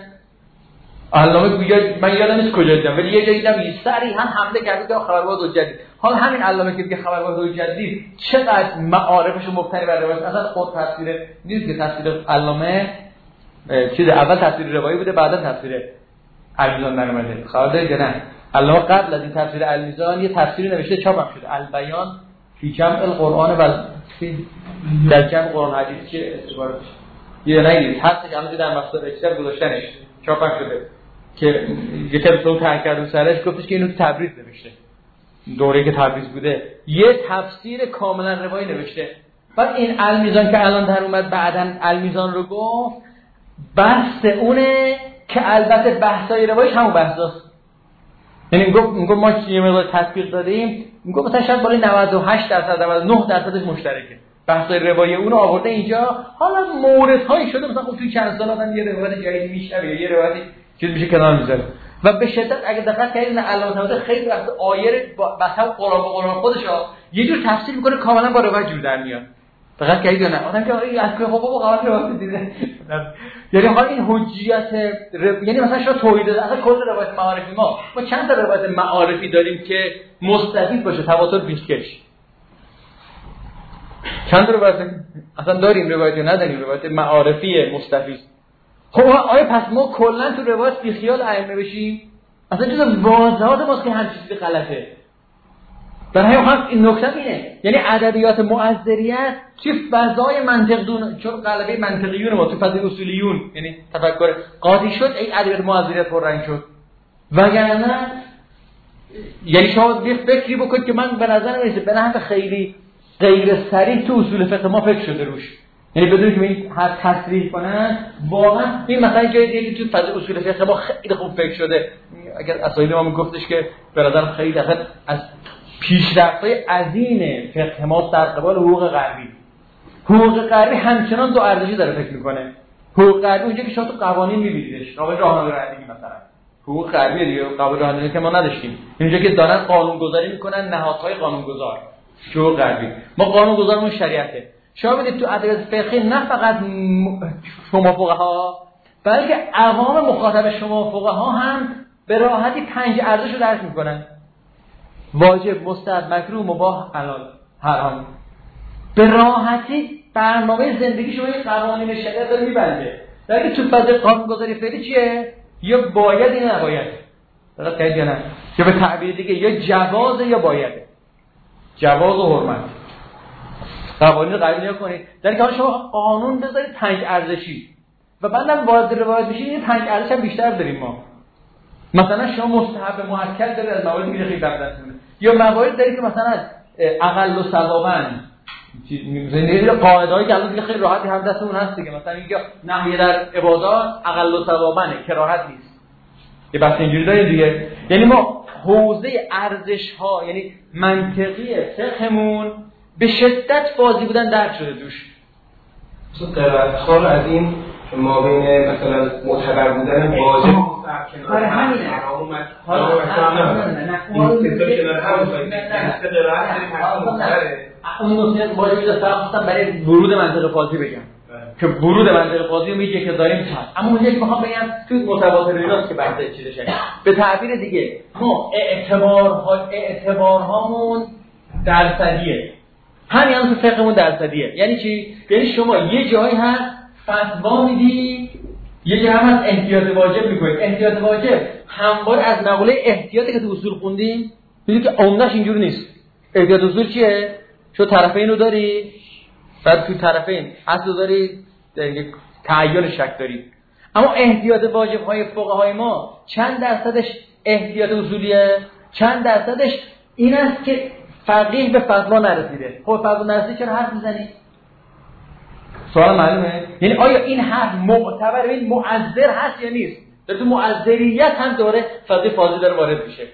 علامه میگه من یادم نیست کجا دیدم ولی یه جایی دیدم صریحا حمله کرده که خبر واحد حجت. حالا همین علامه که میگه خبر واحد حجت دید چقدر معارفش مبتنی بر روایت، اصلا خود تفسیر نیست که تفسیر علامه چیز اول تفسیر روایی بوده بعدا تفسیر المیزان درآمده. خبر دارید یا نه؟ علامه قبل از این تفسیر المیزان یه تفسیری نوشته چاپ شده، البیان فی جمع القرآن و در جمع قرآن حدیث که اعتبار بشه. یه نگید هست که الان در مقصد اکثر گذاشتنش چاپ شده که یه کتاب تحقیق رو سرش گفتش که اینو تبریز نوشته، دوره‌ای که تبریز بوده یه تفسیر کاملا روایی نوشته. بعد این المیزان که الان در اومد بعداً المیزان رو گفت بحث اونه که البته بحثای روایش همون بحثاست. یعنی میگفت میگفت ما یه مقدار تطبیق دادیم، میگفت مثلا شاید بالای نود و هشت درصد نود و نه درصدش مشترکه، بحثای روایی اون رو آورده اینجا. حالا موردهایی شده مثلا خب توی چند سال آدم یه روایت جدید میشنوه یا یه روایتی چیز میشه کنار میذاره و به شدت اگه دقت کردید علامه طباطبایی خیلی وقت آیه واسه قرآن و قرآن خودش یه جور تفسیر میکنه کاملا با روایت جور در میاد. فقط که اینا نه آدم که این از که خب بابا قبل روایت دیده یعنی حال این حجیت ر... یعنی مثلا شما توحید اصلا کل روایت معارفی ما ما چند تا روایت معارفی داریم که مستفید باشه تواتر بیشکش چند تا روایت اصلا داریم روایت یا نداریم روایت معارفی مستفید خب آیا پس ما کلا تو روایت بی خیال ائمه بشیم اصلا جز واضحات ماست که همین چیزی غلطه در همین خاص این نکته اینه یعنی ادبیات مؤثریت توی فضای منطق دون چون غلبه منطقیون ما تو فضای اصولیون یعنی تفکر قاطی شد این ادبیات مؤثریت پررنگ شد وگرنه یعنی شما یه فکری بکنید که من به نظر میرسه به نحو خیلی غیر صریح تو اصول فقه ما فکر شده روش یعنی بدون که این هر تصریح کنن واقعا این مثلا جای دیگه تو فضای اصول فقه ما خیلی خوب فکر شده اگر اساتید ما میگفتش که به نظر خیلی دقیق از پیشرفت‌های عظیم فقه ما در قبال حقوق غربی حقوق غربی همچنان دو ارزشی داره فکر میکنه حقوق غربی اونجا که شما تو قوانین می‌بینیدش قانون راهنمایی مثلا حقوق غربی دیگه قانون راهنمایی که ما نداشتیم اینجا که دارن قانونگذاری میکنن نهادهای قانونگذار حقوق غربی ما قانونگذارمون شریعته شما بدید تو ادبیات فقهی نه فقط شما فقها بلکه عوام مخاطب شما فقها هم به راحتی پنج ارزش رو درک میکنن واجب، مستحب، مکروه، مباح، حلال، حرام به راحتی برنامه زندگی شما این قوانین شریعت رو میبنده در که تو فضای قانونگذاری فعلی چیه؟ یا باید این نباید درست یا نه یا به تعبیر دیگه یا جواز یا بایده جواز و حرمت قوانین رو قبول نکنید در که حالا شما قانون بذارید پنج ارزشی و بعدم وارد روایت بشید این پنج ارزش هم بیشتر داریم ما مثلا شما مستحب مؤکد دارید از مواردی که خیلی دردتونه یا موارد دارید که مثلا اقل و ثوابن زندگی قاعده‌ای که الان دیگه خیلی راحتی هم دستمون هست دیگه مثلا میگه نهی در عبادات اقل و ثوابن کراهت نیست یه بحث اینجوری داریم دیگه یعنی ما حوزه ارزش‌ها یعنی منطقی فقهمون به شدت بازی بودن درک شده دوش مثلا قرائت‌خوار از این ما بین مثلا معتبر بودن واجب مستحب آره همینه حرام نه اون کتابی کنار هم است قرائت داریم اون نکته واجب است فقط برای ورود منطق فاضی بگم که ورود منطق فاضی رو میگه که داریم هست اما اون یک میخوام بگم تو متواتر ایناست که بحث چیزه شده به تعبیر دیگه ما اعتبارها اعتبارهامون درصدیه همین هم تو فقهمون درصدیه یعنی چی یعنی شما یه جایی هست فتوا میدی یه جایی هم هست احتیاط واجب میکنید احتیاط واجب همواره از مقوله احتیاطی که تو اصول خوندیم میگه که عمده‌اش اینجوری نیست احتیاط اصول چیه شو طرفین رو داری بعد تو طرفین اصل داری دیگه تعین شک داری اما احتیاط واجب های فقهای ما چند درصدش احتیاط اصولیه چند درصدش این است که فقیه به فتوا نرسیده خب فتوا نرسیده چرا حرف میزنی سوال معلومه یعنی آیا این حرف معتبر این مؤثر هست یا نیست در تو مؤثریت هم دوره فقیه فاضی داره وارد میشه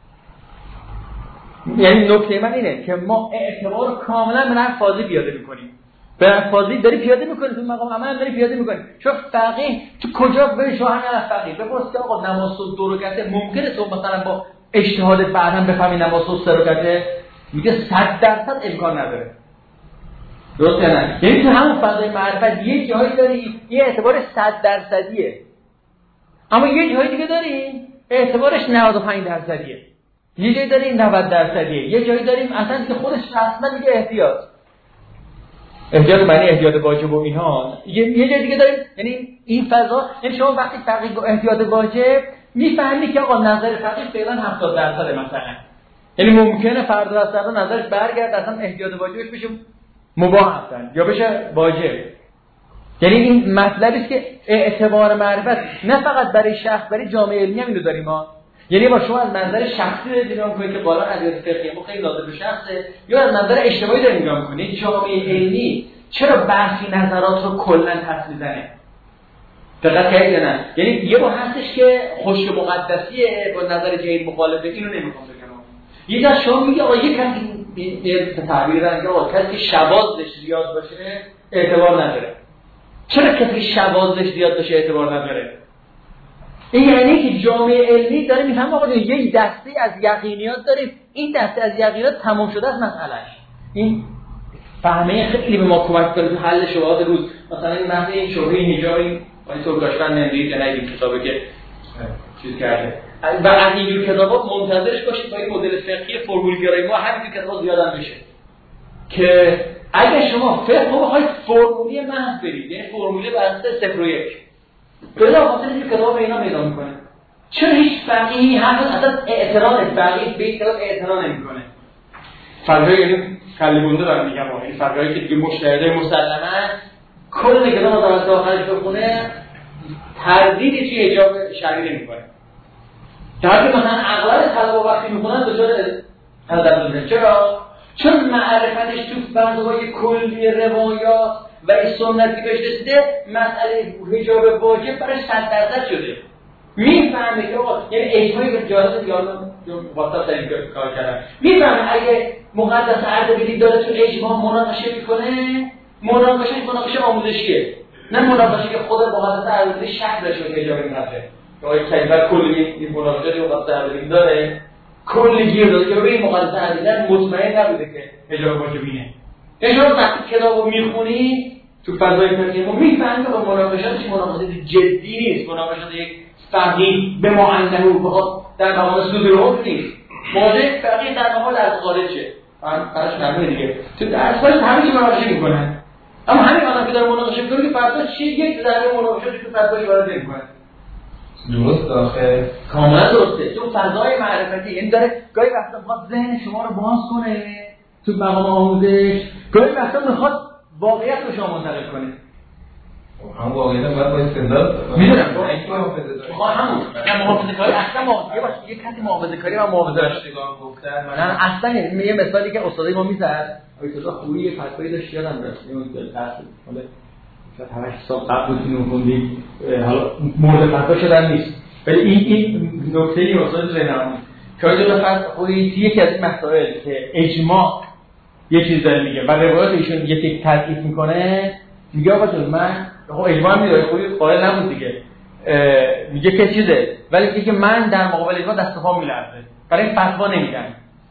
یعنی نکته من اینه که ما اعتبار کاملا به نحو فاضی پیاده میکنیم به نحو فاضی داری پیاده میکنی تو مقام عمل داری پیاده میکنی چون فقیه تو کجا به شما همین فقیه بپرس که آقا نماز و دو رکعته ممکنه تو مثلا با اجتهاد بعداً بفهمی نماز و سه رکعته میگه صد درصد امکان نداره درست نه یعنی تو همون فضای معرفت یه جایی داری یه اعتبار صد درصدیه اما یه جایی دیگه داری اعتبارش نود و پنج درصدیه یه جایی داریم نود درصدیه یه جایی داریم اصلا که خودش اصلا میگه احتیاط احتیاط معنی احتیاط واجب و اینها یه, یه جای دیگه داریم یعنی این فضا یعنی شما وقتی فقیه با احتیاط واجب میفهمی که آقا نظر فقیه فعلا هفتاد درصد مثلا یعنی ممکنه فردا از فردا نظرش برگرد اصلا احتیاط واجبش بشه مباح اصلا یا بشه واجب یعنی این مطلبی است که اعتبار معرفت نه فقط برای شخص برای جامعه علمی هم اینو داریم ما یعنی با شما از منظر شخصی دارید نگاه می‌کنید که بالا ادبیات فقهی ما خیلی لازم به شخصه یا از منظر اجتماعی دارید نگاه می‌کنید جامعه علمی چرا برخی نظرات رو کلاً پس میزنه دقت کردید یا نه یعنی یه با هستش که خشک مقدسیه با نظر جدید مخالفه اینو نمی‌خوام بگم یه جا شما میگه آقا یک کسی یه تعبیر دارن آقا کسی که شواذش زیاد باشه اعتبار نداره چرا کسی که شواذش زیاد باشه اعتبار نداره این یعنی که جامعه علمی داره میفهمه آقا یه دسته از یقینیات داریم این دسته از یقینیات تمام شده از مسئلهش این فهمه خیلی به ما کمک کرده تو حل شبهات روز. مثلا این متن این شبهه حجاب این آقای سرگاشفن نمیدید یا ندید کتابی که چیز کرده و از اینجور کتابات منتظرش باشید با این مدل فقهی فرمولگرایی ما همین کتابا زیادن بشه که اگه شما فقه رو بخواید فرمولی محض برید، یعنی فرمولی بسته صفر و یک بلا خاطر این کتاب اینا پیدا میکنه. چرا هیچ فقیهی هم اصلا اعتراض فقیه به این کتاب اعتراض نمیکنه؟ فرقای یعنی کلیگونده دارم میگم این فرقایی که دیگه مشتهده مسلماً کل کتاب رو تا آخرش بخونه تردیدی توی حجاب شرعی نمیکنه. در حالی که مثلا اغلب طلبا وقتی میخونن دچار تردید میشن. چرا؟ چون معرفتش تو فضای کلی روایات و این سنتی بهش رسیده مسئله حجاب واجب برای صد درصد شده. میفهمه که آقا یعنی اجماعی به جهاز دیالوگ واسطه این کار کردن. میفهمه اگه مقدس اردبیلی داره تو اجماع مناقشه میکنه، مناقشه مناقشه آموزشیه، نه مناقشه که خود مقدس اردبیلی شک داشته که حجاب این نفره. آقای کلیبر کلی این مناقشه رو مقدس اردبیلی داره، کلی گیر داده که به این مقدس اردبیلی مطمئن نبوده که حجاب واجبینه. حجاب وقتی کتابو میخونی تو فضای فقهی ما میفهمی که مناقشاتش مناقشه جدی نیست، مناقشات یک فقیه به ما انده بخواد در مقام صدور حکم نیست. موضع فقیه در مقام از خارجه. من براش نمیده دیگه. تو درس‌های همه چی مناقشه میکنن. اما همین آدم که داره مناقشه میکنه که فردا چی یک ذره مناقشه تو فضاش وارد نمیکنه. درست آخه کاملا درسته. تو فضای معرفتی یعنی داره گاهی وقتا میخواد ذهن شما رو باز کنه تو مقام آموزش، گاهی وقتا میخواد واقعیت رو شما منتقل کنه. هم واقعیت باید با استدلال میدونم میخواد همون نه محافظه‌کاری اصلا محافظه باشه یه کسی محافظه‌کاری و محافظه داشتگان گفتن نه اصلا یه مثالی که استادای ما میزد آیت‌الله خویی یه فتوایی داشت یادم میاد اون درس حالا شاید همش سال قبل بودین خوندید حالا مورد فتوا شدن نیست ولی این این نکته استاد زینامی که آیت‌الله خویی یکی از این مسائل که اجماع یه چیز داره میگه و روایت ایشون یکی تضعیف میکنه میگه آقا جون من خب اجماع میره خویی قائل نبود دیگه میگه که چیزه ولی میگه که من در مقابل اجماع دست و پا میلرزه برای این فتوا نمیدن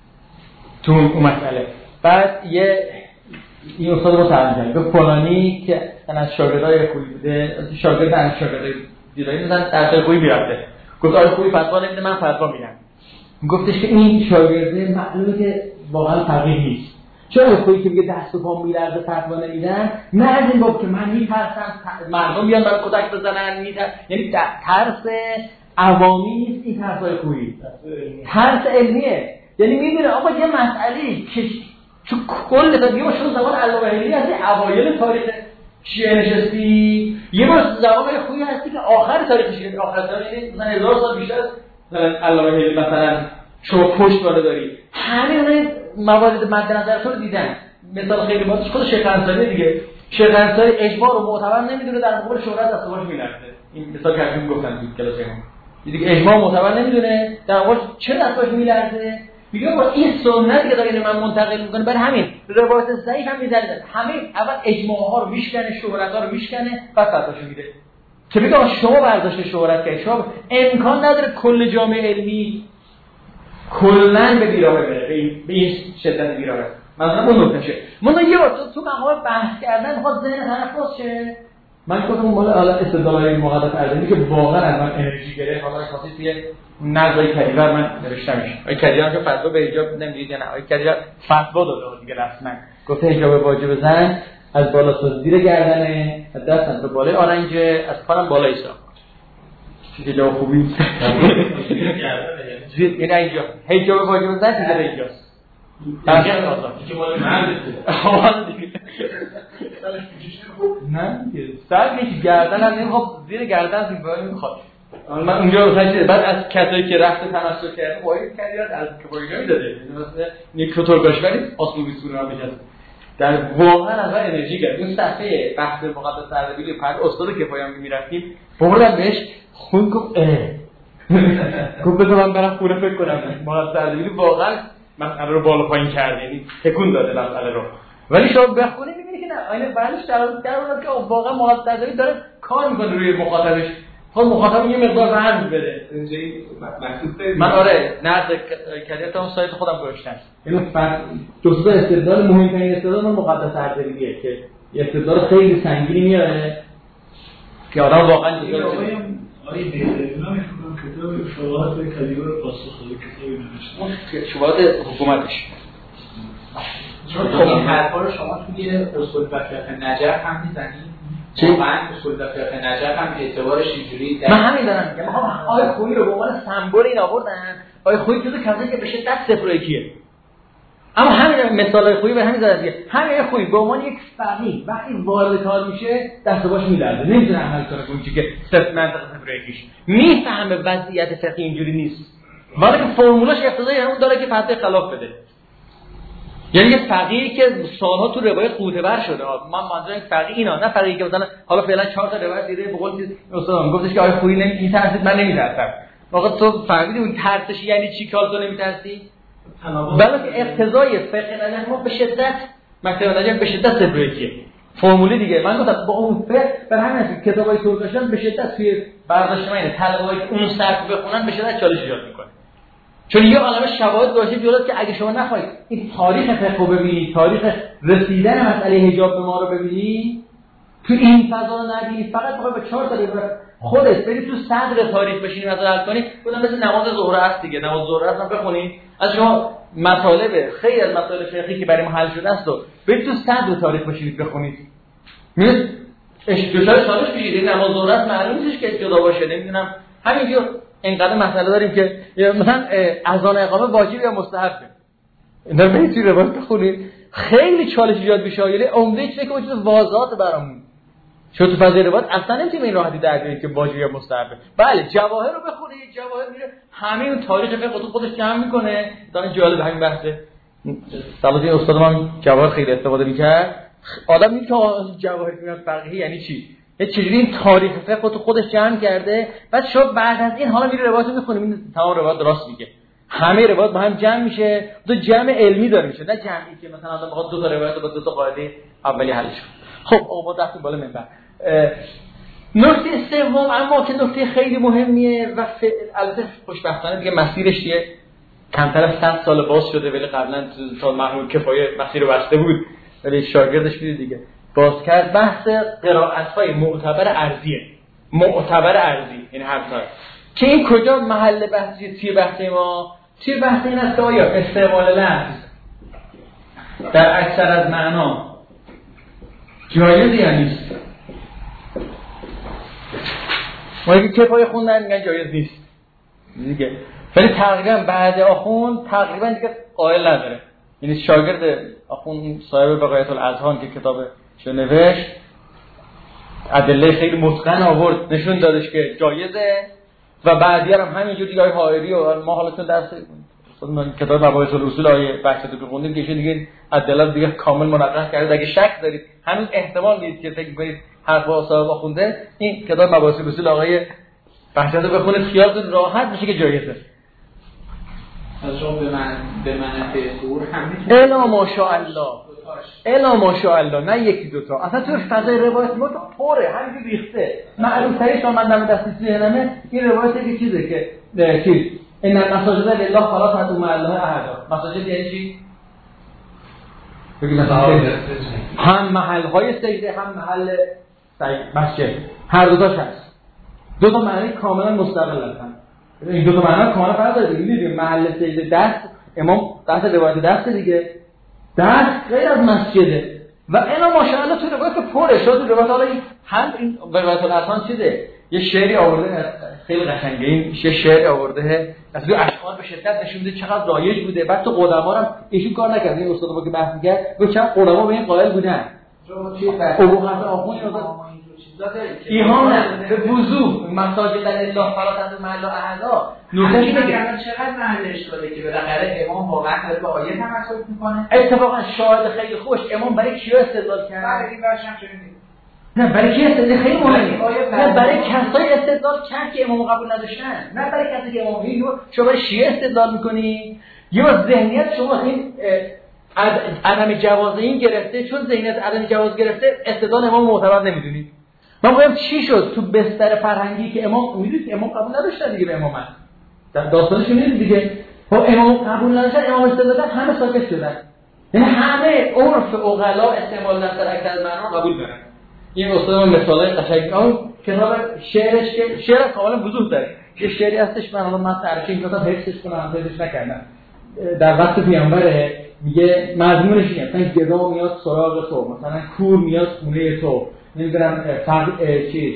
تو اون مسئله. بعد یه این استاد رو تعریف کرد فلانی که از شاگردای خویی بوده شاگرد از شاگردای دیگه مثلا در خویی میرفته گفت آره خویی فتوا نمیده من فتوا میدم. گفتش که این شاگرده معلومه که واقعا فقیه نیست چرا خویی که میگه دست و پا میلرزه فتوا نمیدن نه از این باب که من میترسم مردم بیان برای کتک بزنن میترسم یعنی ترس عوامی نیست این ترسای خویی ترس علمیه یعنی میدونه آقا یه مسئله که تو کل تا دیگه ما شما زبان علامه حیلی از اوایل تاریخ شیعه نشستی یه بار زبان خویی هستی که آخر تاریخ شیعه آخر تاریخ مثلا هزار سال بیشتر مثلا علامه حیلی مثلا شما پشت بالا داری همین موارد مد نظر تو رو دیدن. مثال خیلی بازش خود شیخ انصاری دیگه شیخ انصاری اجماع رو معتبر نمیدونه در مقابل شهرت دست و پاش میلرزه. این مثال که گفتم تو کلاس هم دیگه اجماع معتبر نمیدونه در مقابل چه دست و پاش میلرزه میگه با این سنتی که داره من منتقل میکنه برای همین روایت ضعیف هم میذاره همین اول اجماع ها رو میشکنه شهرت ها رو میشکنه بعد فتواشو میده که میگه شما برداشت شهرت که شما امکان نداره کل جامعه علمی کلاً به بیراه بره به این شدت بیراه مثلا اون نکته شه من یه بار تو مقام بحث کردن خود ذهن طرف باز شه من گفتم مال حالا استدلالای مقدس اردبیلی که واقعا از من انرژی گرفت حالا خاصی توی نظری کلیور من نوشتمش آقای کلیور که فتوا به حجاب نمیدید نه آقای کلیور فتوا داده دیگه رسما گفته حجاب واجب زن از بالا تا زیر گردنه از دست تا بالای آرنجه از پام بالای ساق چیزی جواب خوبی زیر یعنی اینجا حجاب واجب زن زیر اینجاست درجه آزاد که مال مرد نه دیگه سر نیست گردن هم نمیخواد زیر گردن از این باید میخواد من اونجا بسید بعد از کسایی که رفت تمسک کرده باید کردیات از کبایینا میداده مثلا نیکروتورگاشوری آسمو بیسونه هم بجاست در واقعا از من انرژی گرفت اون صفحه بحث مقدس اردبیلی پر استاد کفایی هم میرفتیم بردم بهش خون گفت اه گفت بذار من برم خونه فکر کنم مقدس اردبیلی واقعا مسئله رو بالا پایین کرده یعنی تکون داده مسئله رو ولی شما بخونی میبینی که نه آینه بعدش در در اون که واقعا مقدس اردبیلی داره کار میکنه روی مخاطبش خب مخاطب یه مقدار رمز بده. من آره نقد کلیت اون سایت خودم گذاشتم. اینو فرق جزء استدلال مهمترین استدلال من مقدس اردبیلیه که استدلال خیلی سنگینی میاره که آدم واقعا دیگه آیه دیگه نمی‌فهمم کتاب شواهد کلیبر پاسخ داده کتابی نوشته. شواهد حکومتش. چون این حرفا رو شما توی اصول و فقه نجف هم میزنید. واقعا اصول و فقه نجف هم اعتبارش اینجوری من همین دارم میگم. آیه خویی رو به عنوان سمبل این آوردن. آیه خویی جزو کسایی که به شدت صفر و یکیه. اما همین مثالای خویی به همین زدن دیگه. همین خویی به عنوان یک فقیه وقتی وارد کار میشه دست و باش میلرزه. نمیتونه عمل کنه اون چیزی که صفر منطق صفر و یکیش. میفهمه وضعیت فقهی اینجوری نیست. ولی که فرمولاش اقتضای اون داره که فتوی خلاف بده. یعنی یه فقیهی که سالها تو روایت قوطه بر شده. من منظورم فقیه اینا، نه فقیهی که مثلا حالا فعلا چهار تا روایت دیده به قول استادم گفتش که آیه خویی نمیترسید من نمیترسم. واقعا تو فهمیدی اون ترسش یعنی چی که تو نمیترسی؟ بلکه اقتضای فقه نجف ما به شدت مکتب نجف به شدت صفر و یکیه. فرموله دیگه من گفتم با اون فقه بر همین است کتابای تو داشتن به شدت توی برداشت من طلبه‌ای که اون سطح بخونن به شدت چالش ایجاد میکنه. چون یه عالمه شواهد داشته جلوت که اگه شما نخواید این تاریخ فقه رو ببینید، تاریخ رسیدن مسئله حجاب به ما رو ببینید، تو این فضا ندید، فقط بخواید به چهار تا روایت خودت برید تو صدر تاریخ بشینید مثلا حل کنید، بودن مثل نماز ظهر است دیگه، نماز ظهر است هم بخونید، از شما مطالب خیلی از مطالب فقهی که برای ما حل شده است و برید تو صدر تاریخ بشینید بخونید. میاد اشتباه سالش بشید نماز ظهر است معلوم نیست که جدا باشه، نمیدونم همینجور اینقدر مسئله داریم که مثلا اذان اقامه واجب یا مستحبه. اینا برید توی روایت بخونید خیلی چالش ایجاد میشه. یعنی عمده چیزی که وجود واضحات برامون چون تو فضای روایت اصلا نمیتونیم این راحتی در بیاریم که واجب یا مستحبه. بله جواهر رو بخونید، جواهر میره همین اون تاریخ فقه تو خودش جمع میکنه. دارن جالب همین بحثه. سالوسی استادم هم جواهر خیلی استفاده میکرد. آدم میگه که جواهر میاد فقهی یعنی چی؟ یه چجوری این تاریخ فقه تو خودش جمع کرده. بعد شما بعد از این حالا میره روایت میخونیم این تمام روایت راست میگه. همه روایت با هم جمع میشه، دو جمع علمی داره میشه، نه جمعی که مثلا آدم بخواد دو تا روایت با دو تا قاعده اولی حلش کنه. خب ما دستیم بالا منبر. نکته سوم اما که نکته خیلی مهمیه و البته خوشبختانه دیگه مسیرش دیگه کمتر از صد سال باز شده، ولی قبلا تا مرحوم کفایه مسیر رو بسته بود ولی شاگردش بود دیگه باز کرد. بحث قرائت‌های معتبر ارضیه، معتبر ارضی این هر تا که این کجا محل بحثی توی بحث ما؟ توی بحث این است که آیا استعمال لفظ در اکثر از معنا جایز یا نیست؟ ما اگه کفایه خوندن میگن جایز نیست دیگه، ولی تقریبا بعد آخوند تقریبا دیگه قائل نداره. یعنی شاگرد آخوند صاحب بقایت الاذهان که کتاب شو نوشت ادله خیلی متقن آورد نشون دادش که جایزه و بعدی هم همینجوری دیگه های حائری و ما حالا چون درس کتاب مباحث الاصول آیه بحث تو که خوندیم که دیگه ادله دیگه کامل منقح کرده. اگه شک دارید همین احتمال نیست که فکر کنید حرفا صاحب خونده این کتاب مباحث الاصول آقای بحثی رو بخونید خیالتون راحت میشه که جایزه. از شما به من به منفعه ظهور هم میتونه الا ماشاءالله الا ماشاءالله نه یکی دو تا اصلا تو فضای روایت ما تو پره همین ریخته. معلوم تریش من در دست ذهنمه این روایت یه چیزه که چیز ان المساجد لله فلا تدعوا مع الله احدا. مساجد یعنی چی؟ بگید مثلا هم محل‌های سجده هم محل مسجد هر دو تاش هست. دو تا معنی کاملا مستقل هستن. این دو تا معنی کاملا فرق داره. دیگه محل سجده دست امام دست روایت دست دیگه دست غیر از مسجده و اینا ماشاءالله تو روایت پره شد. روایت حالا هم این روایت الاذهان چیزه یه شعری آورده خیلی قشنگه. این یه شعر آورده از دو اشعار به شدت نشون میده چقدر رایج بوده. بعد تو قدما هم ایشون کار نکرد. این استاد ما که بحث می‌کرد گفت چقدر قدما به این قائل بودن. ابو حسن آخوندی ایهام نه به وضوح مساجد الله فلا تدعوا مع الله احدا. نکته اینه که چقدر محلش داره که بالاخره امام واقعا داره به آیه تمسک میکنه. اتفاقا شاهد خیلی خوش امام برای کیا استدلال کرد؟ برای این ورش هم چنین نه برای کی استدلال خیلی مهمه. نه برای کسای استدلال کرد که امام قبول نداشتن، نه برای کسی که امام میگه شما برای شیعه استدلال میکنی یا ذهنیت شما این عدم جواز این گرفته. چون ذهنیت عدم جواز گرفته استدلال امام معتبر نمیدونید. من میگم چی شد تو بستر فرهنگی که امام میدونید امام قبول نداشتن دیگه به امامت در داستانش میدونید دیگه خب امام قبول نداشتن امام استدلال همه ساکت شدن یعنی همه عرف عقلا استعمال نظر اکثر از معنا قبول دارن. این استاد مثالای قشنگ اون کتاب شعرش که شعر کاملا وضوح داره یه شعری هستش من الان من تعریف این کتاب حفظش کنم حفظش نکردم در وقت پیامبره میگه مضمونش اینه مثلا گدا میاد سراغ تو مثلا کور میاد خونه تو نمیدونم فرق چیز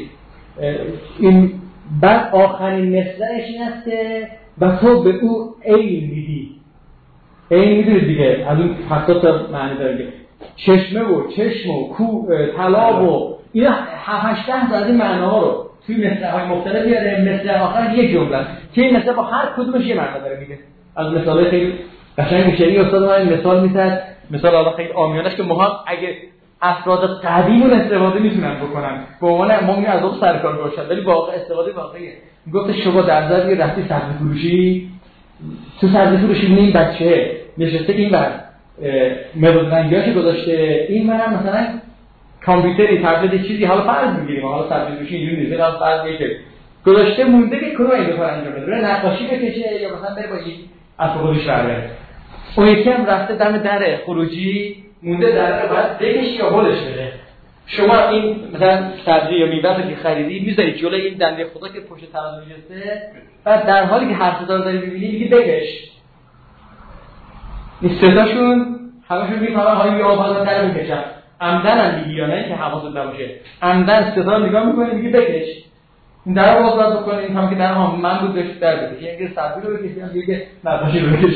این بعد آخرین مصرعش این است که و تو به او عین میدی عین میدونید دیگه از اون حتی تا معنی داره چشمه و چشم و کو طلا و اینا هفت ده از این معناها رو توی مصرع‌های مختلف میاره مصرع آخر یک جمله که این مصرع با هر کدومش یه معنی داره میگه از مثالای خیلی قشنگ میشه این استاد من مثال میزد مثال حالا خیلی عامیانه که ما اگه افراد قدیم رو استفاده میتونن بکنن به عنوان ما میگن از اون سرکار باشد ولی واقع استفاده واقعیه گفت شما در ضرب یه رفتی سبزی فروشی تو سبزی فروشی این بچه نشسته این بر مداد رنگیاشو گذاشته این منم مثلا کامپیوتری تبلت چیزی حالا فرض میگیریم حالا سبزی فروشی اینجوری نیست حالا فرض میگه که گذاشته مونده که کارو این کار انجام بده نقاشی بکشه یا مثلا بره با این افرادش بره اون یکی هم رفته دم در خروجی مونده در بعد بکشی یا هولش بده شما این مثلا سبزی یا میوه رو که خریدی میذاری جلوی این دنده خدا که پشت ترازو نشسته بعد در حالی که هر صدا رو داری می‌بینی میگی بکش این صداشون همشون میفهمن های یا بالا در میکشن عمدن هم میگی یا نه که حواست نباشه عمدن صدا رو نگاه میکنی میگی بکش این در رو باز بکنی این هم که در هم من بود بهش در بکش یه که سبزی رو بکشی هم که نقاشی رو بکش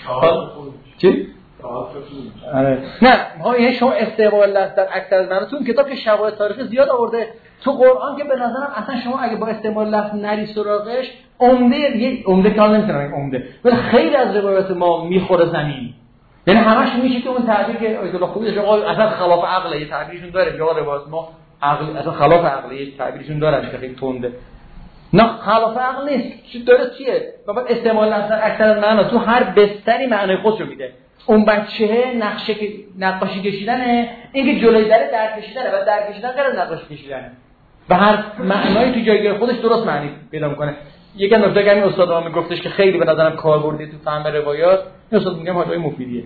چی؟ آره نه ما یعنی شما استعمال لفظ در اکثر از معناتون کتاب که شواهد تاریخی زیاد آورده تو قرآن که به نظرم اصلا شما اگه با استعمال لفظ نری سراغش عمده یه عمده کار نمیتونن عمده ولی خیلی از روایات ما میخوره زمین یعنی همش میشه که اون تعبیر که آیت الله خوبی داشت اصلا خلاف عقل یه تعبیرشون داره میگه روایات ما عقل اصلا خلاف عقل یه تعبیرشون داره که خیلی تنده نه خلاف عقل نیست چی داره چیه و بعد استعمال لفظ در اکثر از معنا تو هر بستری معنای خودشو میده اون بچه نقشه که نقاشی کشیدنه اینکه جلوی در در کشیدنه و در کشیدن غیر از نقاشی کشیدنه به هر معنای تو جایگاه خودش درست معنی پیدا میکنه یکی از نکته که همین استاد ما میگفتش که خیلی به نظرم کاربردی تو فهم روایات این استاد میگم حاجای مفیدیه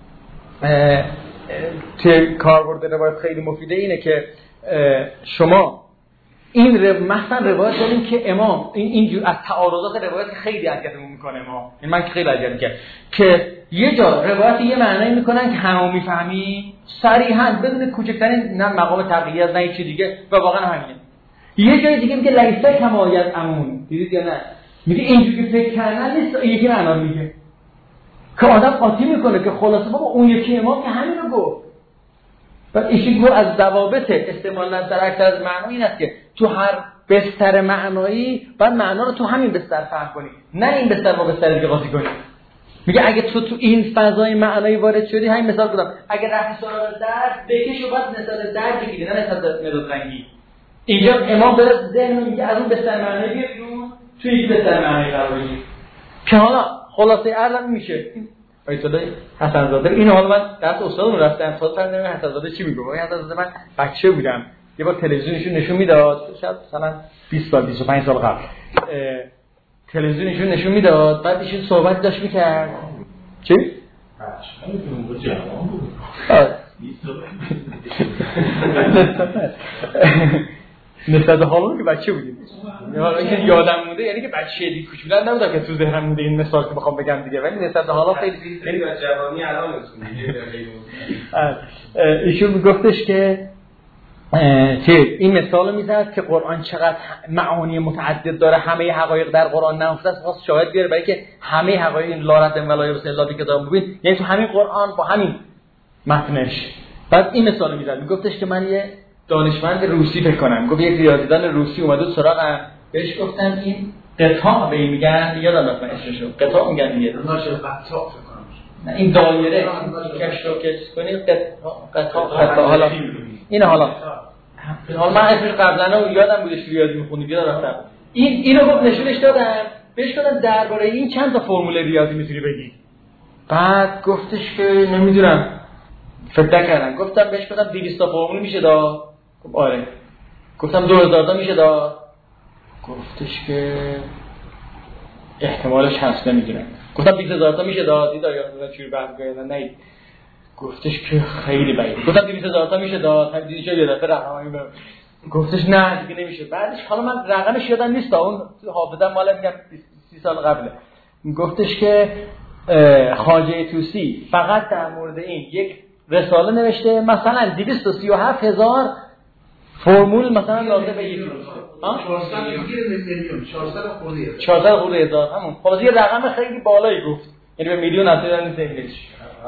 که کاربرد روایت خیلی مفیده اینه که شما این رو مثلا روایت داریم که امام این اینجور از تعارضات روایت خیلی اذیتمون میکنه ما این من که خیلی اذیت میکنه که یه جا روایت یه معنی میکنن که همون میفهمی صریحا بدون کوچکترین نه مقام تقییت نه هیچ دیگه و واقعا همینه یه جای دیگه میگه لیسا کمایت امون دیدید یا نه میگه اینجوری که فکر کردن نیست یکی معنا میگه که آدم قاطی میکنه که خلاصه بابا اون یکی امام که همین رو گفت بعد ایشون گفت از ضوابط استعمال نظر اکثر از معنا این است که تو هر بستر معنایی بعد معنا رو تو همین بستر فهم کنی نه این بستر با بستر دیگه قاطی کنی میگه اگه تو تو این فضای معنایی وارد شدی همین مثال گفتم اگه رفتی سراغ درد بکش و بعد مثال درد بگیری نه مثال مداد رنگی اینجا امام داره ذهن میگه از اون بستر معنایی بیرون تو یک بستر معنایی قرار بگیر که حالا خلاصه عرض میشه آیت الله حسن زاده این حالا من درس استادم رفتم تا تا نمیدونم حسن زاده چی میگه حسن زاده من بچه بودم یه بار تلویزیونشون نشون میداد شاید مثلا بیست سال بیست و پنج سال قبل تلویزیونشون نشون میداد بعد ایشون صحبت داشت میکرد چی؟ نسبت به حالا که بچه بودیم حالا اینکه یادم مونده یعنی که بچه دی کوچولو نبودم که تو ذهنم مونده این مثال که بخوام بگم دیگه ولی نسبت به حالا خیلی یعنی با جوانی الان میگه ایشون میگفتش که چه این مثال میزد که قرآن چقدر معانی متعدد داره همه حقایق در قرآن نهفته است خاص شاهد بیاره برای که همه حقایق این لارت ولای رسول الله که دارم ببین یعنی تو همین قرآن با همین متنش بعد این مثال میزد میگفتش که من یه دانشمند روسی فکر کنم گفت یک ریاضیدان روسی اومد سراغم بهش گفتن این قطاع به این میگن یادم رفت اسمشو قطاع میگن دیگه ناشه قطاع فکر کنم نه این دایره کش رو کش کنید قطاع قطاع حالا این حالا حالا من اسمش قبلا یادم بودش ریاضی میخونید یادم رفتم این اینو گفت نشونش دادم بهش گفتم درباره این چند تا فرمول ریاضی میتونی بگی بعد گفتش که نمیدونم فکر کردم گفتم بهش گفتم دویست تا فرمول میشه دا گفت آره گفتم دو هزار تا میشه داد. گفتش که احتمالش هست نمیدونم. گفتم بیست هزار تا میشه داد. دید آیا چجوری بحث کردن نه. گفتش که خیلی بعیده. گفتم بیست هزار تا میشه داد. هم دیدی چه یه دفعه رقمی به گفتش نه دیگه نمیشه. بعدش حالا من رقمش یادم نیست، اون حافظم مال میگم سی سال قبله. گفتش که خواجه طوسی فقط در مورد این یک رساله نوشته، مثلا دویست و سی و هفت هزار فرمول مثلا لازم به یک روز چهارصد میلیون چهارصد خورده چهارصد خورده هزار همون. خلاص یه رقم خیلی بالایی گفت، یعنی به میلیون اصلا نیست انگلیسی.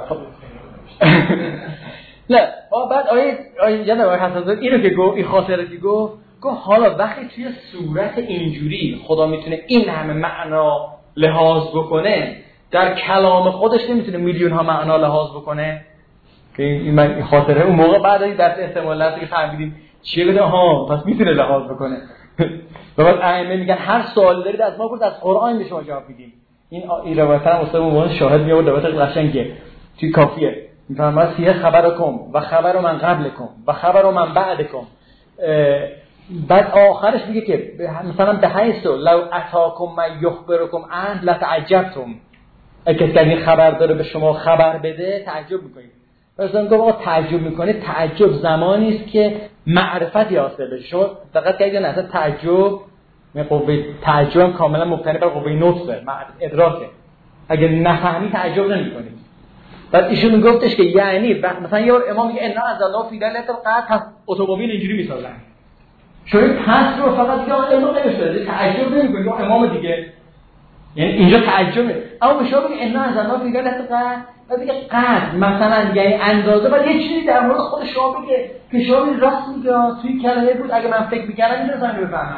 نه بعد آیه آیه جناب آیه حسن اینو که گفت، این خاطره که گفت گفت حالا وقتی توی صورت اینجوری خدا میتونه این همه معنا لحاظ بکنه، در کلام خودش نمیتونه میلیون ها معنا لحاظ بکنه؟ که این من خاطره اون موقع بعد از درس احتمالاتی که فهمیدیم چیه بده ها پس میتونه لحاظ بکنه. و بعد ائمه میگن هر سوال دارید از ما پرسید، از قرآن به شما جواب میدیم. این این روایت هم استادمون شاهد میاد، روایت قشنگه توی کافیه. میفرماد فیه خبرکم و خبر من قبلکم و خبر من بعدکم. بعد آخرش میگه که مثلا به حیث لو اتاکم ما یخبرکم ان لتعجبتم، اگه کسی خبر داره به شما خبر بده تعجب میکنید. مثلا گفت آقا تعجب میکنید، تعجب زمانی است که معرفتی حاصل بشه. شما دقت کردید نه اصلا تعجب قوه تعجب هم کاملا مبتنی بر قوه نطقه، ادراکه. اگه نفهمی تعجب نمیکنید. بعد ایشون گفتش که یعنی وقت مثلا یه امام میگه انا انزلنا فی لیلة القدر، اتومبیل اینجوری میسازن. شما پس رو فقط دیگه امام نمیشه، تعجب نمیکنید امام دیگه. یعنی اینجا تعجبه. اما به شما بگه انا انزلنا فی لیلة القدر، بعد دیگه قدر مثلا یعنی اندازه، بعد یه چیزی در مورد خود شما بگه که شما این راست میگه توی کلمه بود اگه من فکر می‌کردم می‌تونستم بفهمم.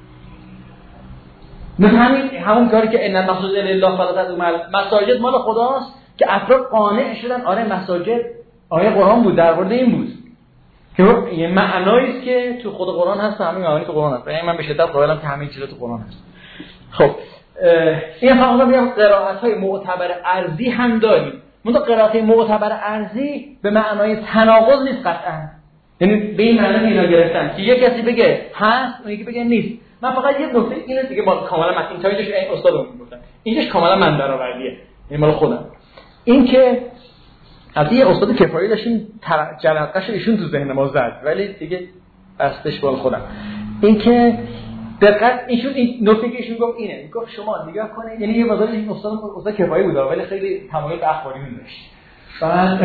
مثلا همین همون کاری که ان المساجد لله فلا تدعوا مع مساجد مال خداست که افراد قانع شدن آره مساجد آیه قرآن بود در مورد این بود که یه معنایی است که تو خود قرآن هست، همین معانی تو قرآن هست. یعنی من به شدت قائلم که همه چیزا تو قرآن هست. خب این فقط میگم قرائت‌های معتبر ارضی هم داریم. منتها قرائت معتبر ارضی به معنای تناقض نیست قطعا. یعنی به این معنی اینا گرفتن که یک کسی بگه هست اون یکی بگه نیست. من فقط یه نکته اینه دیگه با کاملا متن تایجش این استادمون میگفتن. اینجاش کاملا من درآوردیه. این مال خودم. این که البته یه استاد کفایی داشتیم جلقش ایشون تو ذهن ما زد ولی دیگه بستش بال خودم. این که دقیق ایشون این نکته که ایشون گفت اینه، گفت شما نگاه کنید، یعنی یه مقدار این استاد استاد کفایی بود ولی خیلی تمایل به اخباریون داشت. بعد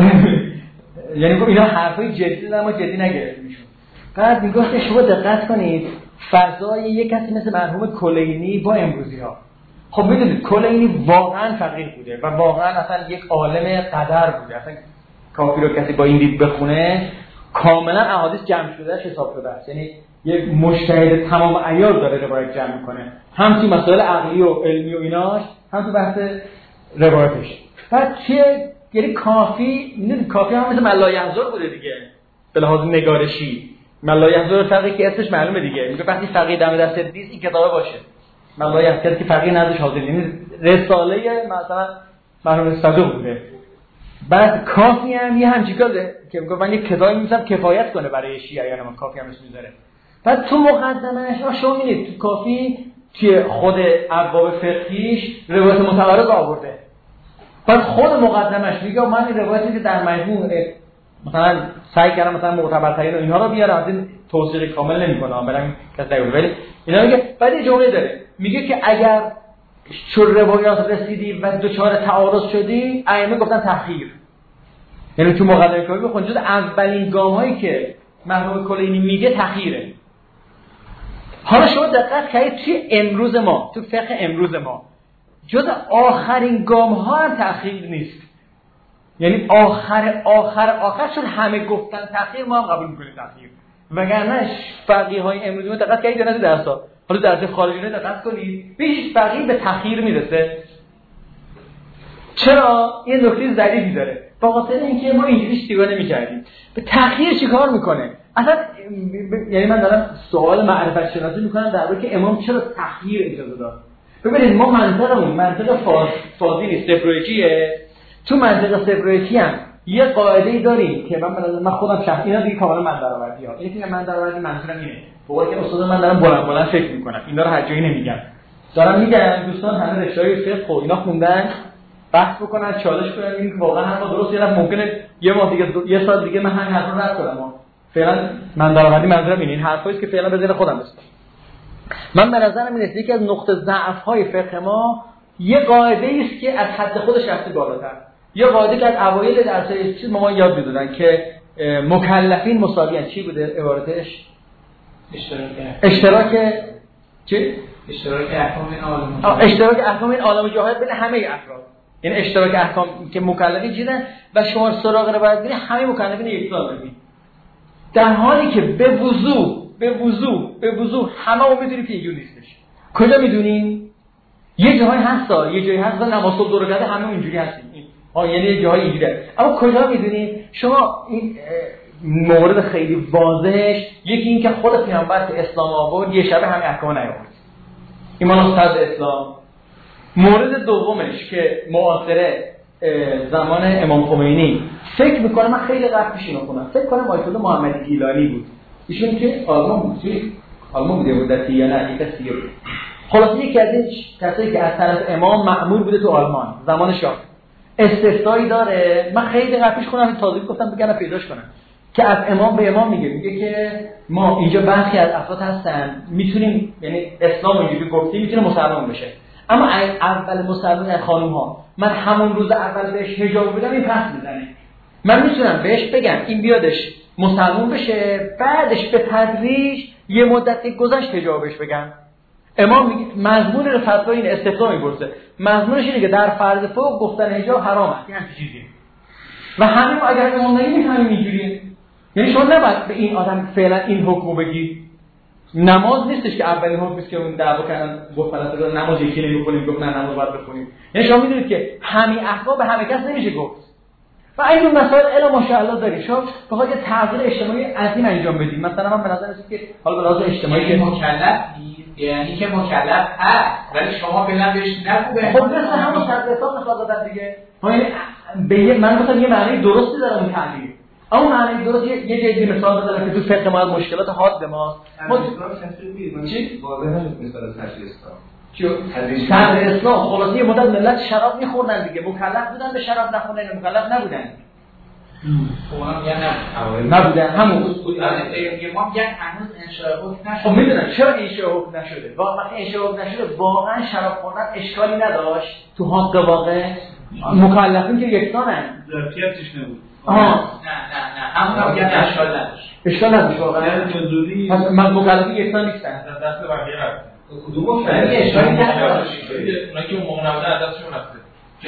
یعنی گفت اینا حرفای جدی دارن ما جدی نگرفتیم ایشون. بعد میگفت شما دقت کنید فضای یک کسی مثل مرحوم کلینی با امروزی‌ها. خب میدونید کلینی واقعا فقیر بوده و واقعا اصلا یک عالم قدر بوده. اصلا کافی رو کسی با این دید بخونه کاملا احادیث جمع شده حساب شده است. یعنی یک مجتهد تمام عیار داره روایت جمع میکنه، هم تو مسائل عقلی و علمی و ایناش، هم تو بحث روایتش. بعد چیه یعنی کافی میدونید کافی هم مثل ملایحضر بوده دیگه به لحاظ نگارشی. ملایحضر فقیه که اسمش معلومه دیگه، میگه وقتی فقیه دم دست دیس این کتابه باشه. ملایحضر که فقیه نداشت حاضر، یعنی رساله مثلا مرحوم صدوق بوده. بعد کافی هم یه همچین کاره که میگه من یک کتابی می‌نویسم کفایت کنه برای شیعیان، من کافی هم اسم میذاره. بعد تو مقدمه‌اش شما می‌بینید تو کافی توی خود ابواب فقهیش روایت متعارض آورده. بعد خود مقدمه‌اش میگه من این روایتی که در مجموع مثلا سعی کردم مثلا معتبرترین و اینها رو بیارم، از این توصیه کامل نمی‌کنم برام کسی نگه، ولی اینا میگه بعد یه جمله داره میگه که اگر چون روایات رسیدی و دوچار تعارض شدی ائمه گفتن تأخیر. یعنی تو مقدمه کافی بخون جز اولین گام‌هایی که مرحوم کلینی میگه تأخیره. حالا شما دقت کنید توی امروز ما تو فقه امروز ما جز آخرین گام‌ها هم تأخیر نیست. یعنی آخر آخر آخر چون همه گفتن تأخیر ما هم قبول می‌کنیم تأخیر. وگرنه فقیه‌های امروزی ما دقت کنید در درس‌ها حالا درس خارجی رو دقت کنید هیچ فقیه به تأخیر میرسه. چرا؟ این نکته ظریفی داره. با خاطر اینکه ما اینجوری اشتباه نمی‌کردیم. به تأخیر چیکار میکنه؟ اصلا یعنی من دارم سوال معرفت شناسی میکنم درباره که امام چرا تأخیر اجازه داد. ببینید ما منطقمون منطق فاز فازی نیست، صفر و یکیه. تو منطق صفر و یکی هم یه قاعده‌ای داریم که من مثلا من خودم شخصا اینا دیگه کاملا من درآوردی ها. اینی که من درآوردی منظورم اینه. بقول که استاد من دارم بلند بلند فکر میکنم. اینا رو هر جایی نمیگم. دارم میگم دوستان همه رشته‌های فقه و اینا خوندن، بحث بکنن، چالش کنن، این واقعا هم درست یا نه. ممکنه یه ماه دیگه یه سال دیگه من همین حرفو رد کنم. فعلا من درآوردی منظورم اینه. این حرفایی که فعلا به ذهن خودم رسید. من به نظرم این است که از نقطه ضعف‌های فقه ما یه قاعده‌ای است که از حد خودش رفته بالاتر. یه قاعده که از اوایل درس چیز ما یاد می‌دادن که مکلفین مساویان. چی بوده عبارتش؟ اشتراک اشتراک چی؟ اشتراک احکام این عالم اشتراک احکام این عالم جاهل بین همه افراد. یعنی اشتراک احکام که مکلفین چیزن و شما سراغ رو باید ببینید همه مکلفین یکسان ببینید. در حالی که به وضوح به وضوح به وضوح همه رو می‌دونیم که اینجوری نیستش. کجا می‌دونیم؟ یه جایی هستا، یه جایی هست و نماز صبح دور کرده همه اینجوری هستیم. ها یعنی یه جایی اینجوریه. اما کجا می‌دونیم؟ شما این مورد خیلی واضحش یکی این که خود پیامبر که اسلام آورد یه شب همه احکام نیاورد. ایمان استاد اسلام. مورد دومش که معاصره زمان امام خمینی فکر می‌کنه من خیلی قبل پیش اینو خوندم. فکر کنم آیت الله محمد گیلانی بود. ایشون که آلمان بود. آلمان بوده مدتی یا نه یک کسی بود. خلاصه یکی از این کسایی که از طرف امام مأمور بوده تو آلمان زمان شاه. استثنایی داره. من خیلی قبل پیش خوندم تازه گفتم بگم پیداش کنم. که از امام به امام میگه میگه که ما اینجا برخی از افراد هستن میتونیم یعنی اسلام اینجوری گفتیم میتونه مسلمان بشه اما اول مسلمان خانم ها من همون روز اول بهش حجاب بدم این پس میزنه من میتونم بهش بگم این بیادش مسلمان بشه بعدش به تدریج یه مدتی گذشت حجابش بگم امام میگه مضمون رو فتوا این استثنا میپرسه مضمونش اینه که در فرض فوق گفتن حجاب حرامه این هم چیزیه و همین اگر امام نمیفهمیم اینجوریه یعنی شما نباید به این آدم فعلا این حکمو بگی نماز نیستش که اولین حکم است که اون دعوا کردن گفت فلسفه نماز یکی نمی‌خونیم گفت نه نماز باید بخونیم یعنی شما میدونید که همین احکام به همه کس نمیشه گفت و این مسائل الا ماشاءالله دارید شما بخواید یه تغییر اجتماعی عظیم انجام بدید مثلا من به نظر میاد که حالا به لحاظ اجتماعی که مکلف نیست یعنی که مکلف هست ولی شما فعلا بهش نگو خب مثلا همون صدرسان میخواد دادن دیگه یعنی به من مثلا یه معنی درستی داره اون تعبیر اما معنی درست یه یه جدی مثال بزنم که تو فقه ما مشکلات حاد ماست ما چی واضحه مثال تشریع اسلام چیو تشریع اسلام خلاص یه مدت ملت شراب می‌خوردن دیگه مکلف بودن به شراب نخوردن مکلف نبودن اونم یعنی نبودن همون اصول یه ما میگن هنوز انشاء حکم نشده خب میدونم چرا انشاء حکم نشده واقعا انشاء حکم نشده واقعا شراب خوردن اشکالی نداشت تو حق واقع مکلفین که یکسانن ظرفیتش نبود آها نه نه نه همون میگن اشکال نداشت اشکال نداشت واقعا نزولی پس من مکلفین یکسان نیستن از دست بقیه رفت کدوم یعنی اشکالی نداشت اونا که اون موقع نبوده از دستشون رفته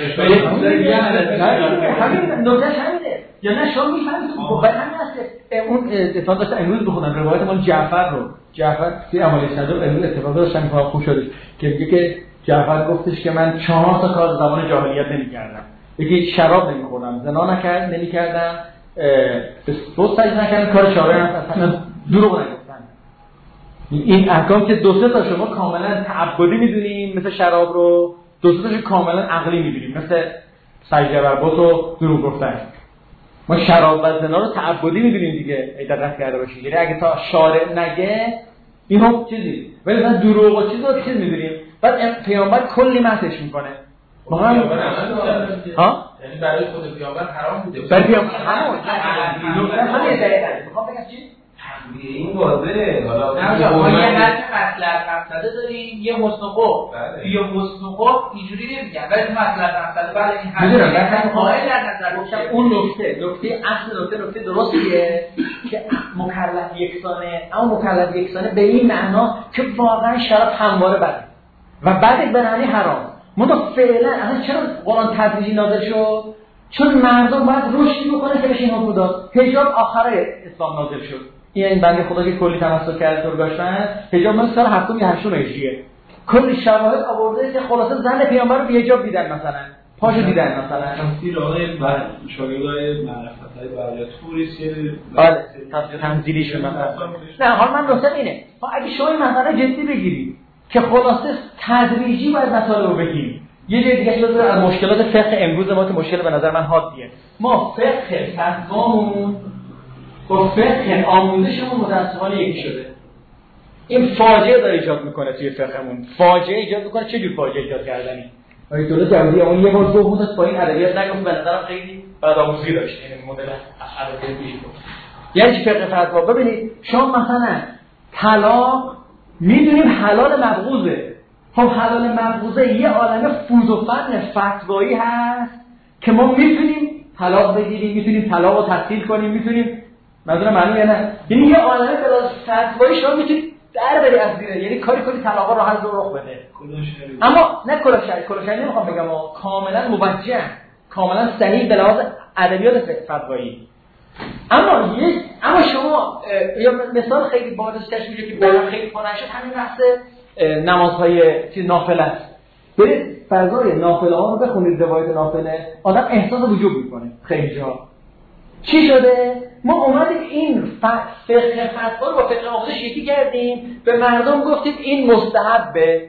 همین نکتهش همینه یا نه شما میفهمید تو باید همین هست اون اتفاق داشتن امروز بخونم روایت مال جعفر رو جعفر توی اعمال صدر امروز اتفاق داشتن که خوب شدش که میگه که جعفر گفتش که من چهار تا کار زمان جاهلیت نمی‌کردم یکی شراب نمی‌خوردم زنا نکرد نمی‌کردم دو سایز نکردم کار چهارم اصلا دروغ نگفتن این احکام که دو سه تا شما کاملا تعبدی می‌دونیم مثل شراب رو دو سه تاشو کاملا عقلی می‌دونیم مثل سجده بر بت و دروغ گفتن ما شراب و زنا رو تعبدی می‌دونیم دیگه اگه دقت کرده باشید یعنی اگه تا شارع نگه این هم چیزی ولی مثلا دروغ و چیزا چیز می‌دونیم بعد پیامبر کلی مدحش می‌کنه ما هم ها یعنی برای خود پیامبر حرام بوده برای پیامبر همون همین دقیقاً می‌خوام بگم چی این واضحه حالا ما یه حد مطلب مقصده داریم یه مصنوق یا مصنوق اینجوری نمیگن ولی مطلب مقصده بعد این حد می‌دونم قائل در نظر گفتم اون نکته نکته اصل نکته نکته درستیه که مکلف یکسانه اما مکلف یکسانه به این معنا که واقعا شراب همواره بده و بعد به معنی حرام منتها فعلا اصلا چرا قرآن تدریجی نازل شد چون مردم باید رشد بکنه که بشه این حکم داد حجاب آخر اسلام نازل شد این بنده خدا که کلی تمسک کرد درگاشتن حجاب من سال هفتم یا هشتم هجریه کلی شواهد آورده که خلاصه زن پیامبر رو بی حجاب دیدن مثلا پاشو دیدن مثلا تفسیر آقای بر شاگردای معرفت‌های بریاتوری سری آره تفسیر تنزیلیشون مثلا نه حال من نکته اینه اگه شما این مسئله جدی بگیرید که خلاصه تدریجی باید مطالب رو بگیریم یه جای دیگه شده از مشکلات فقه امروز ما که مشکل به نظر من حادیه. ما فقه فتوامون با فقه آموزشمون متأسفانه یکی شده. این فاجعه داره ایجاد میکنه توی فقهمون. فاجعه ایجاد میکنه. چه جور فاجعه ایجاد کردنی؟ آیت الله جوزی اون یه بار دو بود با این ادبیات نگفت، به نظرم خیلی بعدآموزی داشت. یعنی مدل ادبیات پیش بود. یعنی فقه فتوا ببینید شما مثلا طلاق میدونیم حلال مبغوضه. خب حلال مبغوضه یه عالمه فوز و فن فتوایی هست که ما میتونیم طلاق بگیریم، میتونیم طلاق رو تحصیل کنیم، میتونیم منظورم معنی یا نه؟ یعنی یه عالمه بلاز فتوایی شما میتونید در بری از دیره، یعنی کاری کنی طلاق رو حل رخ بده. اما نه کلا شرعی، کلا شرعی نمیخوام بگم اما کاملا موجه، کاملا صحیح به لحاظ ادبیات فتوایی. اما یک اما شما یا مثال خیلی بارز تشمیلی که بالا خیلی پانه شد همین بحث نمازهای چیز نافله است. برید فضای نافله ها رو بخونید، روایت نافله آدم احساس وجوب میکنه خیلی جا. چی شده؟ ما اومدیم این فقه فتوا رو با فقه آموزش یکی کردیم، به مردم گفتیم این مستحبه،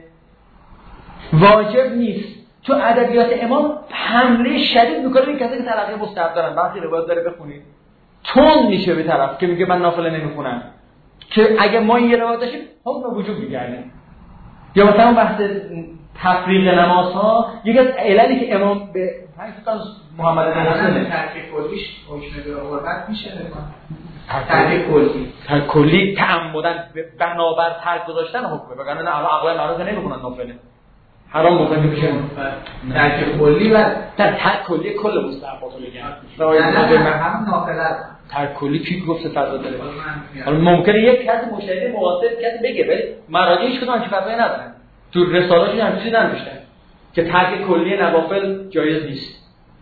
واجب نیست. تو ادبیات امام حمله شدید میکنه این کسی که تلقی مستحب دارن. وقتی روایت داره بخونید تون میشه به طرف که میگه من نافله نمیخونم، که اگه ما این یه روایت داشتیم حکم وجوب میگردیم. یا مثلا بحث تفریق نمازها یکی از عللی که امام به حقیقت محمد بن حسن ترک کلیش حکم به حرمت میشه نکنه. ترک کلی ترک کلی تعمدن بنابر ترک گذاشتن حکمه، وگرنه نه عقل معروض نمیخونن نافله حرام بکنه بشه ترک کلی و ترک کلی کل مستحبات رو بگن. نه هم نافله ترک کلی کی گفت فضا داره؟ حالا ممکنه یک کسی مشاهده مواسط کسی بگه، ولی مراجع هیچ کدوم چه فتوایی ندارن. تو رساله‌شون هم چیزی ننوشتن که ترک کلی نوافل جایز نیست.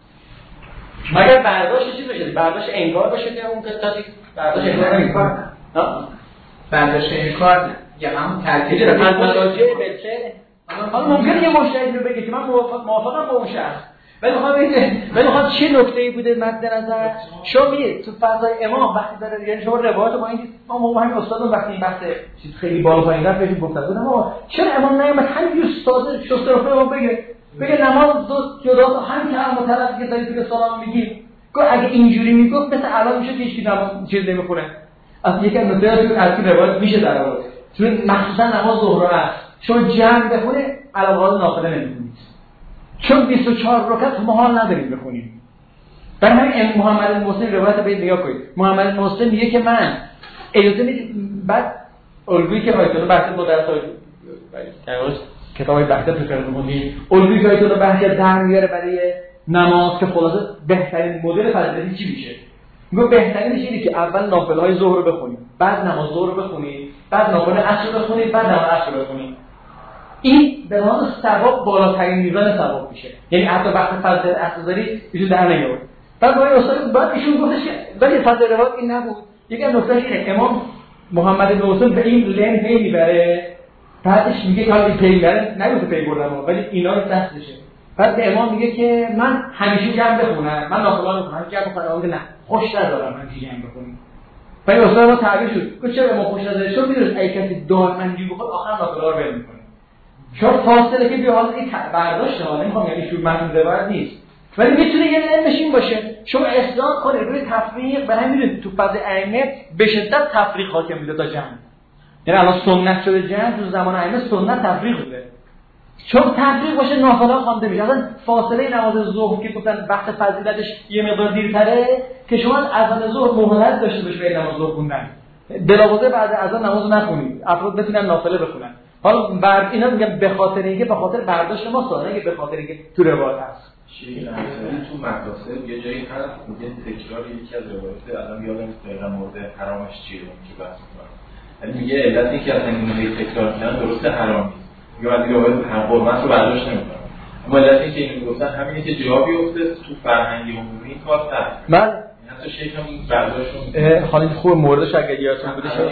مگر برداشت چیز بشه، برداشت انکار بشه که اون کسی برداشت انکار نمی‌کنه. ها؟ برداشت انکار نه. یا همون ترکیب از مراجع بلچه. حالا ممکنه یه مشاهده رو بگه که من موافق موافقم با اون شخص. ولی میخوام بگم ولی میخوام چه نکته‌ای بوده مد نظر شما میگید تو فضای امام وقتی داره، یعنی شما روایت ما اینکه ما ما همین استادون وقتی این بحث چیز خیلی بالا پایین رفت بهش گفتن اما چرا امام نیامد همین استاد شسته رو ما بگه بگه نماز دو جدا همین که هم طرف که دارید که سلام میگیم گفت اگه اینجوری میگفت مثل الان میشه که هیچ نماز چیز نمیخونه. اصلا یکی از نکته‌هایی که از روایت میشه در آورد چون مخصوصا نماز ظهر است شما جمع بخونه علاوه نافله نمیخونید، چون بیست و چهار رکعت محال نداریم بخونیم. برای همین محمد مسلم روایت به نگاه کنید. محمد مسلم میگه که من اجازه میدید بعد الگویی که آیت الله بحث با درس درس کتاب بحث فقه مدی الگویی که آیت الله بحث در میاره برای نماز که خلاصه بهترین مدل فضیلتی چی میشه؟ میگه بهترینش اینه که اول نافل‌های ظهر رو بخونید، بعد نماز ظهر رو بخونید، بعد نافل عصر رو بخونید، بعد نماز عصر رو بخونید. این به لحاظ ثواب بالاترین میزان ثواب میشه. یعنی حتی وقت فضل اختصاری ایشون در نمیاد. بعد با این استاد بعد ایشون گفتش که ولی فضل روایت این نبود. یکی از نکته‌اش اینه امام محمد بن حسین به این لین پی میبره، بعدش میگه که این پی میبره نگفته پی بردم ولی اینا رو دستشه. بعد به امام میگه که من همیشه جمع بخونم، من نافله میخونم، جمع بخونم نه خوش ندارم من جمع بخونم. ولی استاد ما تعبیر شد. گفت چرا ما خوش نداره؟ چون میدونید اگه کسی دائما اینجوری بخواد آخر نافله رو ول میکنه. شما فاصله که بیا حالا این برداشت ها نمیخوام یعنی شور متن روایت نیست ولی میتونه یه علمش این باشه شما اصلاح کنید روی تفریق. برای همین تو فاز ائمه به شدت تفریق حاکم بوده تا جمع، یعنی الان سنت شده جمع، تو زمان ائمه سنت تفریق بوده چون تفریق باشه نافله خوانده میشه. اصلا فاصله نماز ظهر که گفتن وقت فضیلتش یه مقدار دیرتره که شما از اذان ظهر مهلت داشته باشید برای نماز ظهر خوندن، بلاوازه بعد از اذان نماز نخونید، افراد بتونن نافله بخونن. حالا بر اینا میگم به خاطر اینکه به خاطر برداشت ما ساده، که به خاطر اینکه تو روایت هست. شیخ انصاری تو مدرسه یه جایی هست میگه تکرار یکی از روایت الان یادم نیست دقیقاً مورد حرامش چیه که بحث می‌کنه. یعنی میگه علت اینکه اصلا اینو تکرار کردن درسته حرام نیست. میگه بعد روایت حرمت رو برداشت نمی‌کنه. اما علت اینکه اینو میگفتن همینه که جوابی افته تو فرهنگ عمومی کار کرد. بله. حتی شیخ هم برداشت حالا خوب موردش اگه یادتون بوده شد.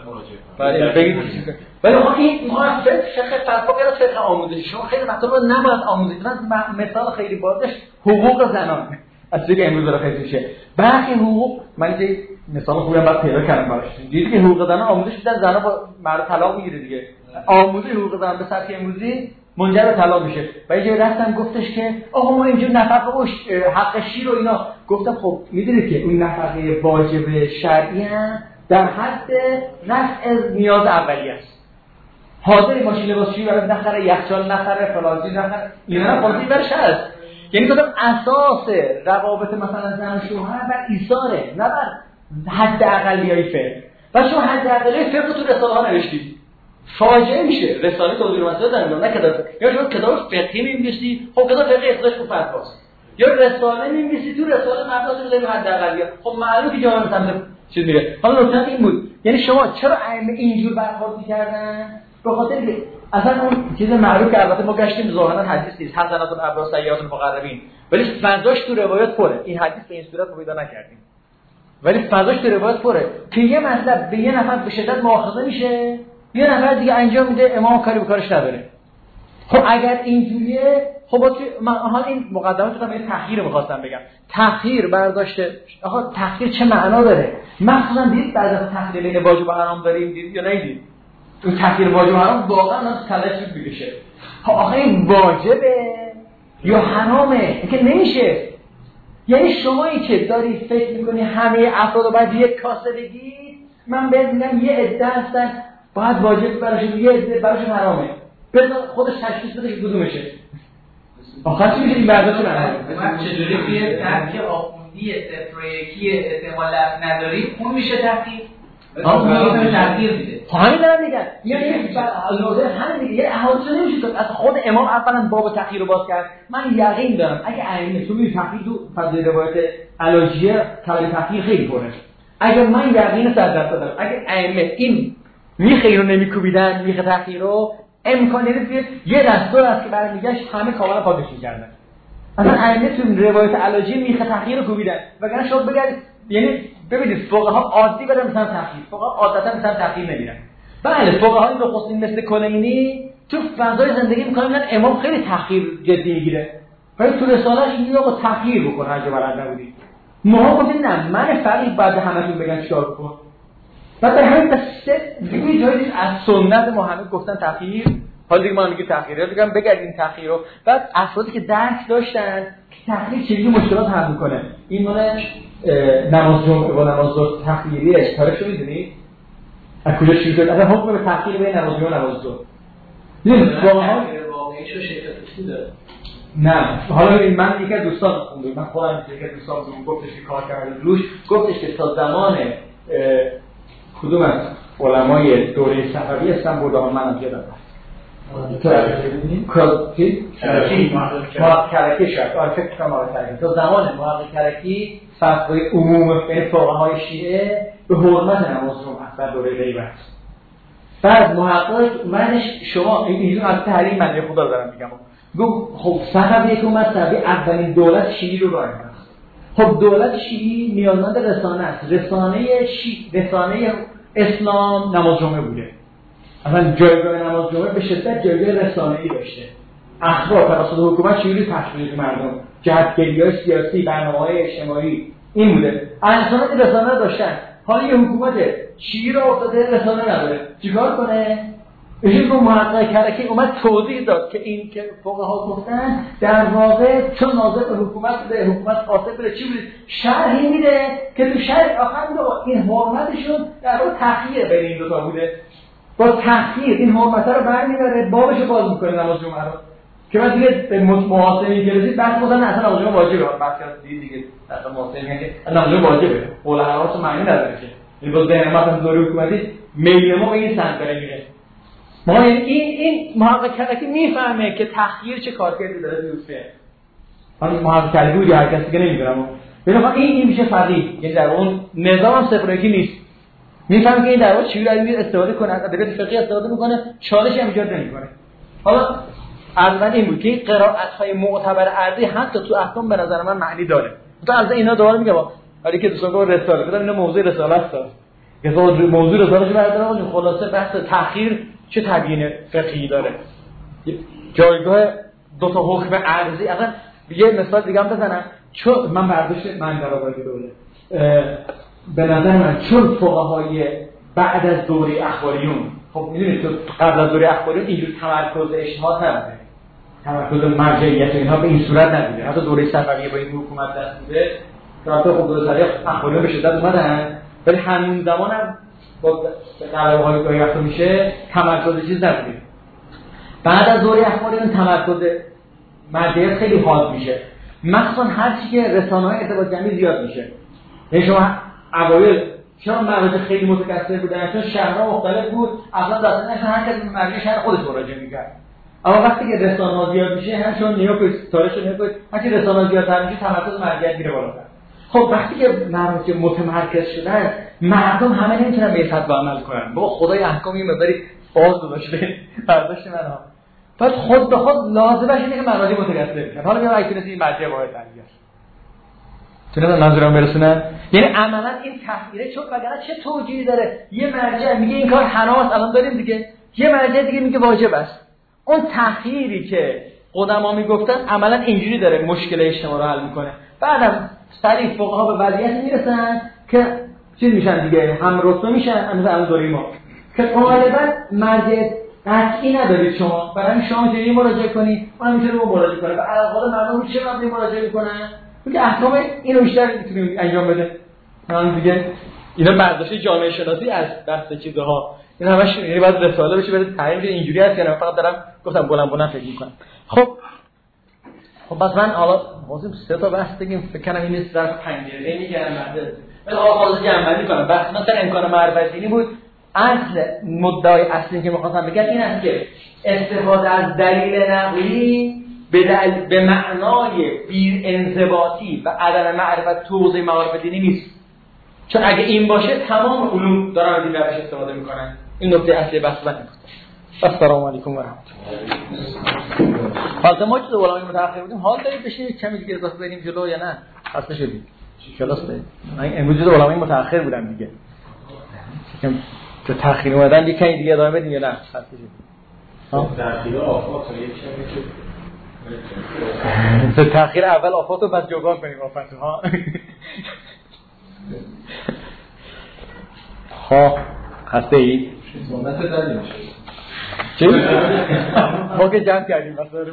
بله بگید. ولی آقا این محفظ فقه فتوا غیر از فقه آموزشی شما خیلی مطالب رو نباید آموزید. من مثال خیلی بازش حقوق زنان اصلی که امروز داره خیلی میشه. برخی حقوق من که مثال خوبی هم باید پیدا کردم براش. دیدی که حقوق زنان آموزش میدن، زنا با مرد طلاق میگیره دیگه. آموزش حقوق زنان به سطح امروزی منجر به طلاق میشه. و یه جایی رفتن گفتش که آقا ما اینجور نفقه و حق شیر و اینا. گفتم خب میدونید که اون نفقه واجب شرعی هم در حد رفع نیاز اولیه است. حاضر ماشین لباسشویی برای نخره، یخچال نخره، فلان چیز نخره، اینا هم قاضی برش هست. یعنی گفتم اساس روابط مثلا زن و شوهر بر ایثاره، نه بر حد اقلیای فقه. و شما حد اقلیای فقه تو رساله ها نوشتید. فاجعه میشه. رساله توضیح مسائل دارم، نه کتاب. یا شما کتاب فقهی می‌نویسی، خب کتاب فقهی اختصاص به فتواست. یا رساله می‌نویسی، تو رساله مباحث رو در حد اقلیه. خب معلومه که جامعه مثلا چیز میره. حالا نکته این بود. یعنی شما چرا ائمه اینجور برخورد می‌کردن؟ به خاطر که اصلا اون چیز معروف که البته ما گشتیم ظاهرا حدیث نیست، حسنات الابرار سیئات المقربین، ولی فضاش تو روایت پره. این حدیث به این صورت پیدا نکردیم، ولی فضاش تو روایت پره که یه مطلب به یه نفر به شدت مؤاخذه میشه، یه نفر دیگه انجام میده، امام کاری به کارش نداره. خب اگر اینجوریه، خب من حالا این مقدمات رو من تأخیر می‌خواستم بگم. تأخیر برداشته، آقا تأخیر چه معنا داره؟ مثلا دید بعد از تأخیر بین واجب و حرام داریم، دید یا ندید؟ اون تأخیر واجب و حرام واقعا تلاشی میشه. آخه این واجبه یا حرامه؟ اینکه نمیشه. یعنی شمایی که داری فکر میکنی همه افراد رو باید یک کاسه بگید، من بهت میگم یه عده هستن باید واجب براشون، یه عده براشون حرامه. بذار خودش تشخیص بده که کدومشه. آخه چی میشه این برداشت من؟ چجوری توی درک آخوندی صفر و یکی احتمال نداری اون میشه تأخیر؟ آخه تغییر میده. همین دارم میگن. یعنی علاوه همین دیگه احادیث نمیشه از خود امام اولا باب تغییر رو باز کرد. من یقین دارم اگه ائمه تو می تغییر تو فضای روایت علاجیه کلمه تغییر خیلی پره. اگه من یقین صد درصد دارم اگه ائمه این میخه رو نمیکوبیدن، میخه تغییر رو امکان نداره یه دستور است که برای میگشت همه کاملا پاکش می‌کردن. اصلا ائمه تو روایت علاجیه میخه تغییر رو کوبیدن. وگرنه شما بگید یعنی ببینید فقها عادی بدن مثلا تأخیر، فقها عادتا مثلا تأخیر نمیرن. بله فقهای نخستین مثل کلینی تو فضای زندگی میکنن میگن امام خیلی تأخیر جدی میگیره، ولی تو رساله‌اش میگه آقا تأخیر بکن اگه بلد نبودی. ما گفتیم نه من فقیه بعد همتون بگن چیکار کن. بعد همین قصه دیگه جایی از سنت ما همه گفتن تأخیر، حالا دیگه ما میگیم تأخیر، دیگه بگردیم تأخیر رو. بعد افرادی که درک داشتن که تأخیر چجوری مشکلات حل میکنه، این مال نماز جمعه و نماز ظهر تأخیریه تاریخ رو میدونی؟ از کجا شروع شد؟ اصلا حکم به تأخیر بین نماز جمعه و نماز ظهر. نه واقعا واقعیشو شکل داره. نه حالا ببین من یک از دوستان خوندم، من خودم یک از دوستان بود گفتش که کار کرده روش، گفتش که تا زمان کدوم از علمای دوره صفوی استانبول ها منم یادم هست. کرکی کرکی محقق کرکی شد. آره فکر کنم آره کرکی. تا زمان محقق کرکی فتوای عموم بین فقهای شیعه به حرمت نماز جمعه در دوره غیبت. بعد محقق منش شما اینجور از تحریم من خدا دارم میگم. گفت خب صفوی که اومد صفوی اولین دولت شیعی رو راه انداخت. خب دولت شیعی نیازمند رسانه است. رسانه شیعی رسانه اسلام نماز جمعه بوده. اصلا جایگاه نماز جمعه به شدت جایگاه رسانه‌ای داشته. اخبار توسط حکومت چجوری تشویق مردم، جهتگیری‌های سیاسی، برنامه‌های اجتماعی این بوده. انسان‌ها که رسانه داشتن. حالا یه حکومت شیعی رو افتاده رسانه نداره. چیکار کنه؟ بهش رو محقق کرکی اومد توضیح داد که این که فقها گفتن در واقع چون ناظر به حکومت بوده، حکومت قاصد بوده، چی بوده؟ شرحی میده که تو شرح آخر این حرمتشون در واقع تأخیر بین این دو تا بوده. با تأخیر این حرمت رو برمی‌داره، بابش رو باز می‌کنه نماز جمعه رو که بعد دیگه به محاسبه گرفتید بعد گفتن اصلا نماز جمعه واجبه. بعد که دیگه دیگه اصلا محاسبه میگن که نماز جمعه واجبه. اولویت معنی نداره که این باز ذهن ما از دوره حکومتی میل ما به این سمت داره میره. ما این این محقق کرکی میفهمه که تأخیر چه کارکردی داره دوسته. حالا محقق کرکی بود یا هر کسی که نمیدونم. ببین این این میشه فقیه، یعنی در اون نظام صفر یکی نیست. میفهمه که این در واقع چجوری از استفاده کنه، از ادبیات فقهی استفاده میکنه، چالشی هم ایجاد نمیکنه. حالا اول این بود که این قرائت‌های معتبر ارضی حتی تو احکام به نظر من معنی داره. تو از اینا دوباره میگم ولی که دوستان گفتن رساله، گفتم اینا موضوع رساله است. که موضوع رساله‌اش بردارم خلاصه بحث تأخیر چه تبیین فقهی داره. جایگاه دو تا حکم ارضی اصلا یه مثال دیگه هم بزنم چون من برداشت من در واقع دوله به نظر من چون فقهای بعد از دوره اخباریون خب میدونید تو قبل از دوره اخباریون اینجور تمرکز اجتهاد نبوده. تمرکز مرجعیت اینها به این صورت نبوده. حتی دوره صفویه با این حکومت دست بوده که حتی خب دو سری اخباری به شدت اومدن، ولی همین زمان هم با قلب‌های گاهی وقتا میشه تمرکز چیز نبوده. بعد از دوره اخباری اون تمرکز مرجعیت خیلی حاد میشه، مخصوصا هر چی که رسانه‌های ارتباط جمعی زیاد میشه. یعنی شما اوایل چرا مراجع خیلی متکثر بودن؟ چون شهرها مختلف بود، اصلا داستان نشون هر کسی مرجع شهر خودش مراجعه می‌کرد. اما وقتی که رسانه‌ها زیاد میشه، هم چون نیوکل تاریخش نیوکل، وقتی رسانه‌ها زیادتر میشه تمرکز مرجعیت میره بالاتر. خب وقتی که مراجع متمرکز شدن، مردم همه نمیتونن به حساب عمل کنن. بابا خدای احکامی مبری باز گذاشته برداشت منها. بعد خود به خود لازمش اینه که مراجع متکثر بشن. حالا میام اگه این مرجع واحد تنگیه. تونم منظورم برسونم؟ یعنی عملاً این تحقیره چون وگرنه چه توجیهی داره؟ یه مرجع میگه این کار حرامه، الان داریم دیگه. یه مرجع دیگه میگه واجب است. اون تحقیری که قدما میگفتن عملاً اینجوری داره مشکل اجتماع رو حل میکنه. بعدم سریع فقها به وضعیت میرسن که چیز میشن دیگه، هم رسو میشن، مثلا الان دوره ما که غالبا مرجع قطعی ندارید شما، برای شما چه مراجعه کنید، اونم میتونه با مراجعه کنه. و علاوه مردم چه مبنی مراجعه میکنن؟ میگه احکام اینو بیشتر میتونیم انجام بده. الان دیگه اینا برداشت جامعه شناسی از بحث چیزها، این همش یعنی باید رساله بشه بده تعیین اینجوری هست که من فقط دارم گفتم بلند بلند فکر میکنم. خب خب بس من حالا واسه سه تا بحث بگیم، فکر کنم این نیست در پنجره میگم بعد ولی حالا جمع کنم. بحث مثلا امکان معرفت دینی بود. اصل مدعای اصلی که می‌خواستم بگم این است که استفاده از دلیل نقلی به, به معنای بی انضباطی و عدم معرفت توضیح معارف دینی نیست. چون اگه این باشه تمام علوم دارن از این روش استفاده میکنن. این نکته اصلی بحث من بود. السلام علیکم و رحمت الله. حالا ما چه علمای متأخر بودیم، حال دارید بشین کمی دیگه اضافه بریم جلو یا نه؟ خسته شدید. کلاس بریم. من امروز جلو علمای متأخر بودم دیگه. که تأخیر اومدن یه کمی دیگه ادامه بدیم یا نه؟ خسته شدید. ها؟ تأخیر آفات یک کمی که تأخیر اول آفات رو بعد جبران کنیم آفات ها. ها خسته اید؟ سنت داریم چی؟ ما که جمع کردیم مثلا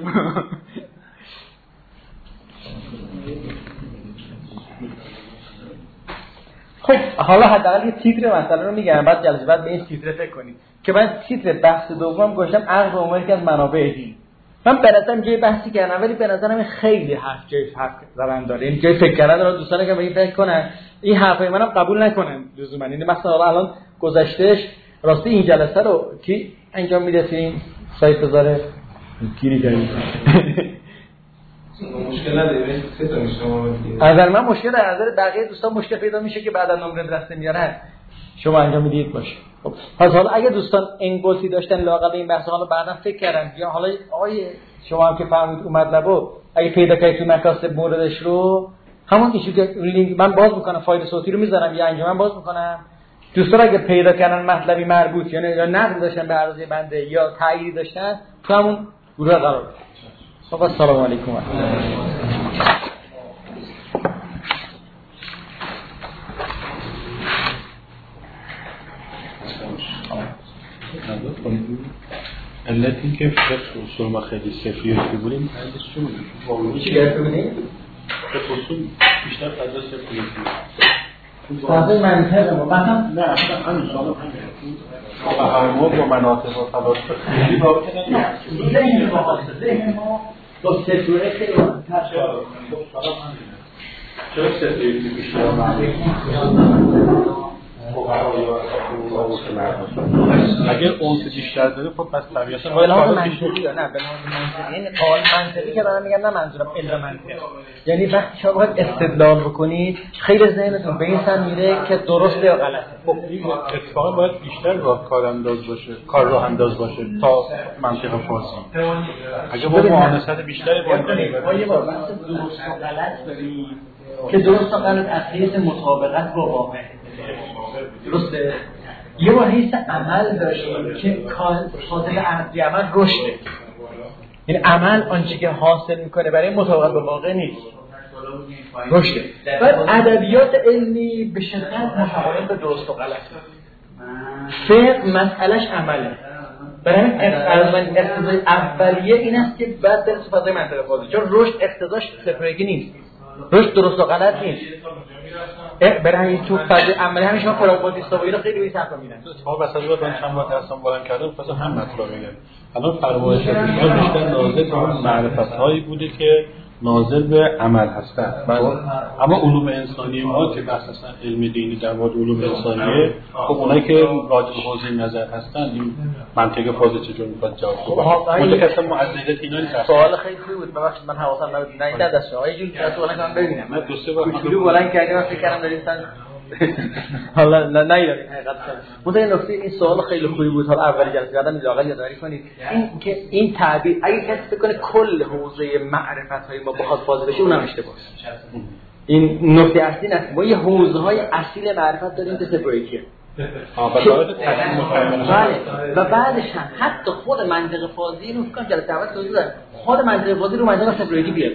خب حالا حداقل یه تیتر مثلا رو میگم، بعد جلسه بعد به این تیتر فکر کنید که من تیتر بحث دوم گذاشتم عقل و عمر که از منابع دین. من به نظرم جای بحثی کردم ولی به نظرم خیلی حرف جای حرف زدن داره. این جای فکر کردن داره، دوستان که به این فکر کنن این حرفای منم قبول نکنن لزوما. این مثلا الان گذشتهش راستی این جلسه رو کی انجام میده؟ این سایت بذاره گیری کردیم. مشکل نداره سه تا میشه. از نظر من مشکل در نظر بقیه دوستان مشکل پیدا میشه که بعد از نمره دست میارن شما انجام میدید باشه. خب پس حالا اگه دوستان انگلتی داشتن لااقل این بحث حالا بعداً فکر کردن یا حالا آیه شما هم که فهمید اون مطلبو اگه پیدا کردید تو مکاسب موردش رو همون ایشو که لینک من باز میکنم، فایل صوتی رو میذارم یا انجام باز میکنم. دوستان اگه پیدا کردن مطلبی مربوط یعنی یا نقد داشتن به عرضه بنده یا تایید داشتن تو همون گروه قرار بدید. خب السلام علیکم. علت این که فقه اصول ما خیلی سفیه که بودیم علتش چه بود؟ چی گرفته بودیم؟ فقه اصول بیشتر فضا سفیه بود. فضای منطقه ما مثلا نه اصلا همین سال هم همین و هرمون با مناطق و فلاسفه خیلی رابطه نداره. ذهن ما ذهن ما با سفیه خیلی منطقه چرا سفیه بیشتر معلوم اگر اونس بیشتر داره خب پس طبیعتا به لحاظ منطقی یا نه به لحاظ منطقی این قال منطقی که دارم میگم نه منظورم علم منطق. یعنی وقتی شما باید استدلال بکنید خیلی ذهنتون به این سمت میره که درسته یا غلطه. خب اتفاقا باید بیشتر راه کار انداز باشه، کار راه انداز باشه تا منطق فارسی. اگه با معانست بیشتری باید کنیم ما یه بار بحث درست و غلط داریم که درست و غلط از حیث مطابقت با واقع درسته. یه بار حیث عمل داشتیم که حاصل عمل رشده، این عمل آنچه که حاصل میکنه برای مطابقت با واقع نیست رشده. بعد ادبیات علمی به شدت متعارف به درست و غلط، فقه مسئلهش عمله. برای همین اقتضای اولیه این است که بعد در فضای منطقه فاضی، چون رشد اقتضاش صفر و یکی نیست، رشد درست و غلط نیست. برای همین تو فضای عملی همین شما پراگماتیستا و اینا خیلی به صفا میرن. ها بس از وقت من چند بار درسم بارم کردم مثلا هم مطلب میگم. الان فرمایش بیشتر بیشتر ناظر به اون معرفت‌هایی بوده که ناظر به عمل هستن. اما علوم انسانی ما که بحثاً علم دینی در مورد علوم انسانیه، خب اونایی که راجع به حوزه نظر هستن این منطق فاضل چجور میخواد جواب بده؟ متکسم معدلت اینا نیست. سوال خیلی خوبی بود. ببخشید من حواسم نبود. نه این دست آقای جون سوال کنم ببینم. من دو سه بار کوچولو بلند کردم من فکر کردم دارین سن حالا نه نه یادم حقیقتا بود. این نکته این سوال خیلی خوبی بود. حالا اول جلسه بعدم آقا یادآوری کنید این که این تعبیر اگه کسی فکر کنه کل حوزه معرفت های ما بخواد فاضل بشه اونم اشتباهه. این نکته اصلی نیست. ما یه حوزه های اصیل معرفت داریم که صفر و یکیه. آه بسیار تقسیم مکمل و بعدش هم حتی خود منطق فاضی رو فکر کنم جلسه توضیح دادم. خود منطق فاضی رو منطق صفر و یکی بیاد.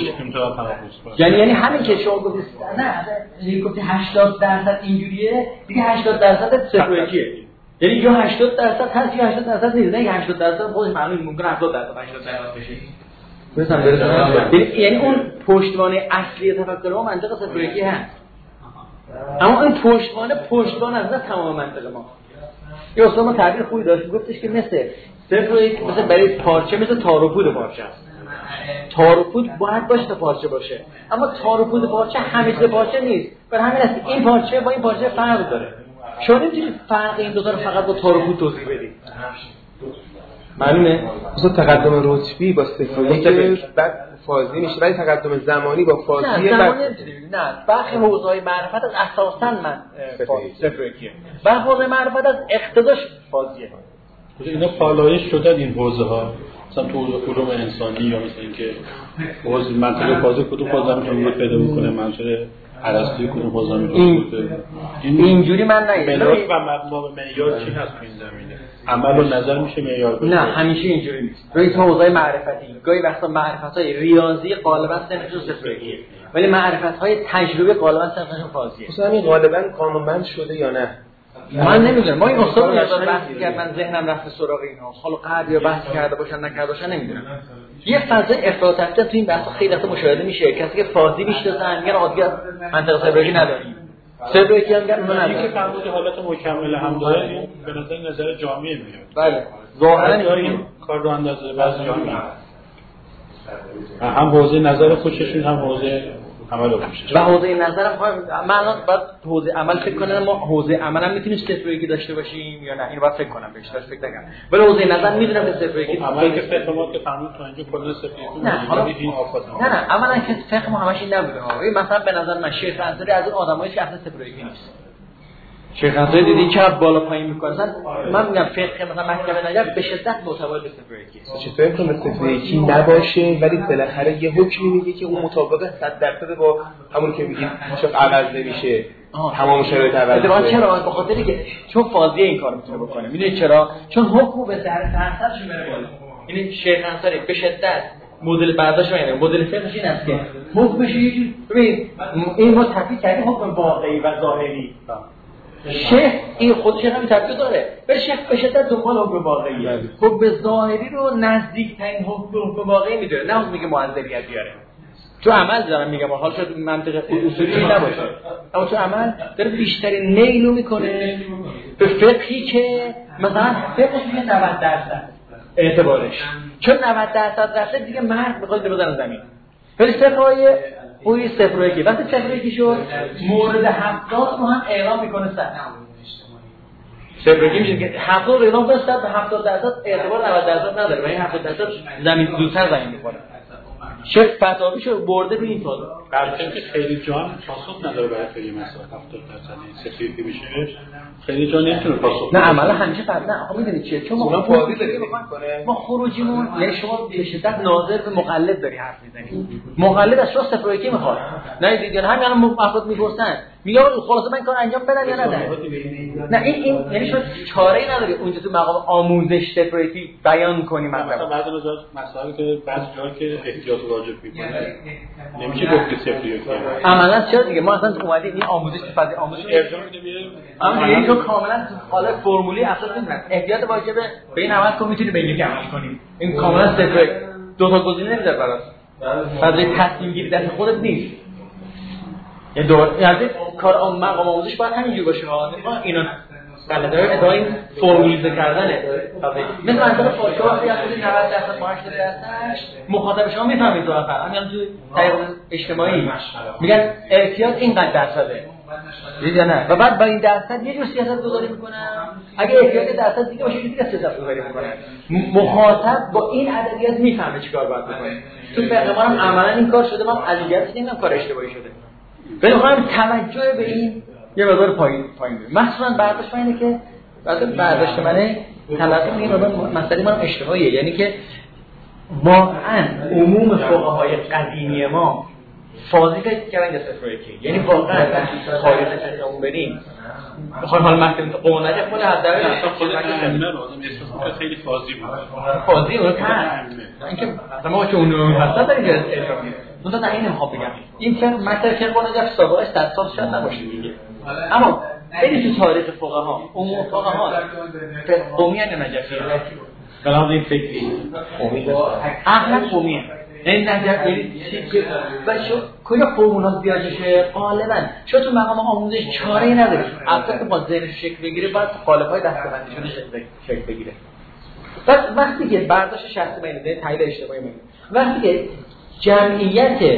یعنی یعنی همین که شما گفتید نه یعنی گفتی هشتاد درصد اینجوریه دیگه هشتاد درصد صفر و یکیه. یعنی یا هشتاد درصد هست یا هشتاد درصد نیست. نه هشتاد درصد خودش معلومه ممکنه هفتاد درصد هشتاد درصد بشه. مثلا برسه یعنی اون پشتوانه اصلی تفکر ما منطق صفر و یکی هست. اما این پشتوانه پشتوانه از نه تمام منطقه ما. یه استاد ما تعبیر خوبی داشت گفتش که مثل صفر و یک مثل برای پارچه مثل تار و پود پارچه است. تار و پود باید باشه تا پارچه باشه، اما تار و پود پارچه همیشه پارچه نیست. برای همین است این پارچه با این پارچه فرق داره. شما نمی‌تونید فرق این دو تا رو فقط با تار و پود توضیح بدید. معلومه؟ مثلا تقدم رتبی با صفر و یک بعد فازی میشه، ولی تقدم زمانی با فازی نه زمانی نه برخی حوزه‌های معرفت از اساساً من صفر و یکیه و حوزه معرفت از اقتضاش فازیه. اینا پالایش شدن این حوزه ها مثلا تو علوم انسانی یا مثلا اینکه حوزه منطقه فازی کدوم حوزه میتونه پیدا بکنه، منطقه ارسطویی کدوم حوزه میتونه این اینجوری من نمیدونم. معیار و مقام معیار چی هست تو این زمینه؟ عمل و نظر میشه معیار بشه؟ نه همیشه اینجوری نیست. روی حوزه معرفتی گاهی وقتا معرفت‌های ریاضی غالبا صفرشون صفر و یکیه، ولی معرفت‌های تجربه غالبا صفرشون فازیه. مثلا این غالبا قانونمند شده یا نه؟ من نمیدونم. ما این استاد رو یاد بحث کرد من ذهنم رفت سراغ اینا. حالا قبل یا بحث کرده باشن نکرده باشن نمیدونم. یه فضای افراط تفرید تو این بحث خیلی وقت مشاهده میشه. کسی که فازی میشناسن میگن آقا دیگه منطقه صفر و یک نداریم. صفر و یک هم میگن اون نداریم. که فرمود حالت مکمل هم داره این به نظر نظر جامعه میاد. بله. ظاهرا این کار رو اندازه بعضی جامعه هم حوزه نظر خودشون هم حوزه عمل خودشون. و حوزه نظرم من الان بعد حوزه عمل فکر کنم ما حوزه عمل هم میتونیم صفر و یک داشته باشیم یا نه، اینو باید فکر کنم بهش فکر نکنم. ولی حوزه نظر میدونم که صفر و یک عمل که فکر ما که فهمید تو اینجا کلا صفر و یک نه حالا این آفات نه نه عملا که فقه ما همش این نبوده ها. مثلا به نظر من شیخ انصاری از اون آدمایی که اصلا صفر و یک نیست. شیخ انصاری دیدی که بالا پایین میکنن. من میگم فقه مثلا محکمه نجف به شدت معتبر به صفر و یک چه فکر کنم صفر و یک نباشه ولی بالاخره یه حکمی میگه که اون مطابق صد درصد با همون که میگید شاید عوض نمیشه. تمام شرایط عوض میشه. چرا؟ به خاطری که چون فاضیه این کارو میتونه بکنه. میدونید چرا؟ چون حکم به در درصدش میره بالا. یعنی شیخ انصاری به شدت مدل برداشت میگه مدل فقهش این است که حکمش یه جور ببین این ما تفکیک کردیم حکم واقعی و ظاهری. شیخ این خودش هم تفکیک داره. به شیخ به شدت دنبال حکم واقعی. حکم ظاهری رو نزدیکترین حکم حکم واقعی میدونه. نه میگه معذریت بیاره. تو عمل دارم میگم حال شد منطق اصولی نباشه، اما تو عمل داره بیشترین میلو میکنه به فقهی که مثلا فقهش میگه نود درصد اعتبارش، چون نود درصد درصد دیگه مرد میخواد بزنه زمین. ولی فقهای اوی صفر و یکی وقتی صفر و یکی شد مورد هفتاد رو هم اعلام میکنه صد. صفر و یکی میشه که هفتاد رو اعلام کنه صد به هفتاد درصد اعتبار نود درصد نداره و این هفتاد درصد زمین زودتر زمین میخوره. شیخ فتاویشو برده به این طور. البته که خیلی جان پاسخ نداره برای خیلی مسائل هفتاد درصد سفیدی میشه. خیلی جان نمیتونه پاسخ. نه عملا همیشه فرق نه. آخه میدونید چیه؟ چون ما فاضی داریم میکنه. ما خروجیمون یعنی شما به شدت ناظر به مقلد داری حرف میزنی. مقلد از شما صفر و یکی میخواد. نه دیگه همین الان افراد میپرسن میگه خلاص من کار انجام بدم یا ندم. نه این این یعنی شما چاره‌ای نداری اونجا تو مقام آموزش صفر و یکی بیان کنی مطلب. مثلا بعضی از مسائلی که بعضی جاها که احتیاط واجب میکنه نمیشه گفت که صفری عملا چرا دیگه ما اصلا اومدیم این آموزش فضای آموزش ارجاع میده اما دیگه این تو کاملا حالا فرمولی اساس نمیدونم احتیاط واجبه به این عمل کو میتونی به این عمل کنی این کاملا صفر دو تا گزینه نمیذاره برات فضای تصمیم گیری دست خودت نیست یه دور یعنی کار مقام آموزش باید همینجوری باشه ها اینا بلده ادعای فرمولیزه کردنه مثل مثلا فاشا وقتی از نود درصد با هشتاد درصد مخاطب شما میفهمید راحت‌تر همین تو طریق اجتماعی میگن احتیاط اینقدر درصده دیگه نه و بعد با این درصد یه جور سیاست گذاری میکنم اگه احتیاط درصد دیگه باشه دیگه سیاست گذاری میکنه مخاطب با این ادبیات میفهمه چیکار باید بکنه تو فقه ما هم عملا این کار شده ما علیت نمیدونم کار اشتباهی شده ولی میخوام توجه به این یه مقدار پایین پایین بره مثلا برداشت اینه که بعد برداشت منه تلقی میگه مسئله من اشتباهیه یعنی که واقعا عموم فقهای قدیمی ما فاضی فکر کردن صفر کی یعنی واقعا خارج از اون بریم بخوام حال مکتب قونج خود حداقل اصلا خود کلمه رو آدم احساس خیلی فاضی بود فاضی اون کار اینکه ما چون اون هست داریم احترام من تا این نمیخوام بگم این که مکتب که قونج سابقه صد سال شاید نباشه دیگه اما خیلی تو تاریخ فقها عموم فقها قومیان نجفی کلام این فکری قومی اغلب قومیه این نجفی چیزی بچه کجا فرمولا بیاجشه غالبا چون تو مقام آموزش چاره‌ای نداره اصلا که با ذهنش شکل بگیره باید قالب‌های دستبندی شده شکل بگیره بس وقتی که برداشت شخصی بینه تحلیل اجتماعی میگه وقتی که جمعیت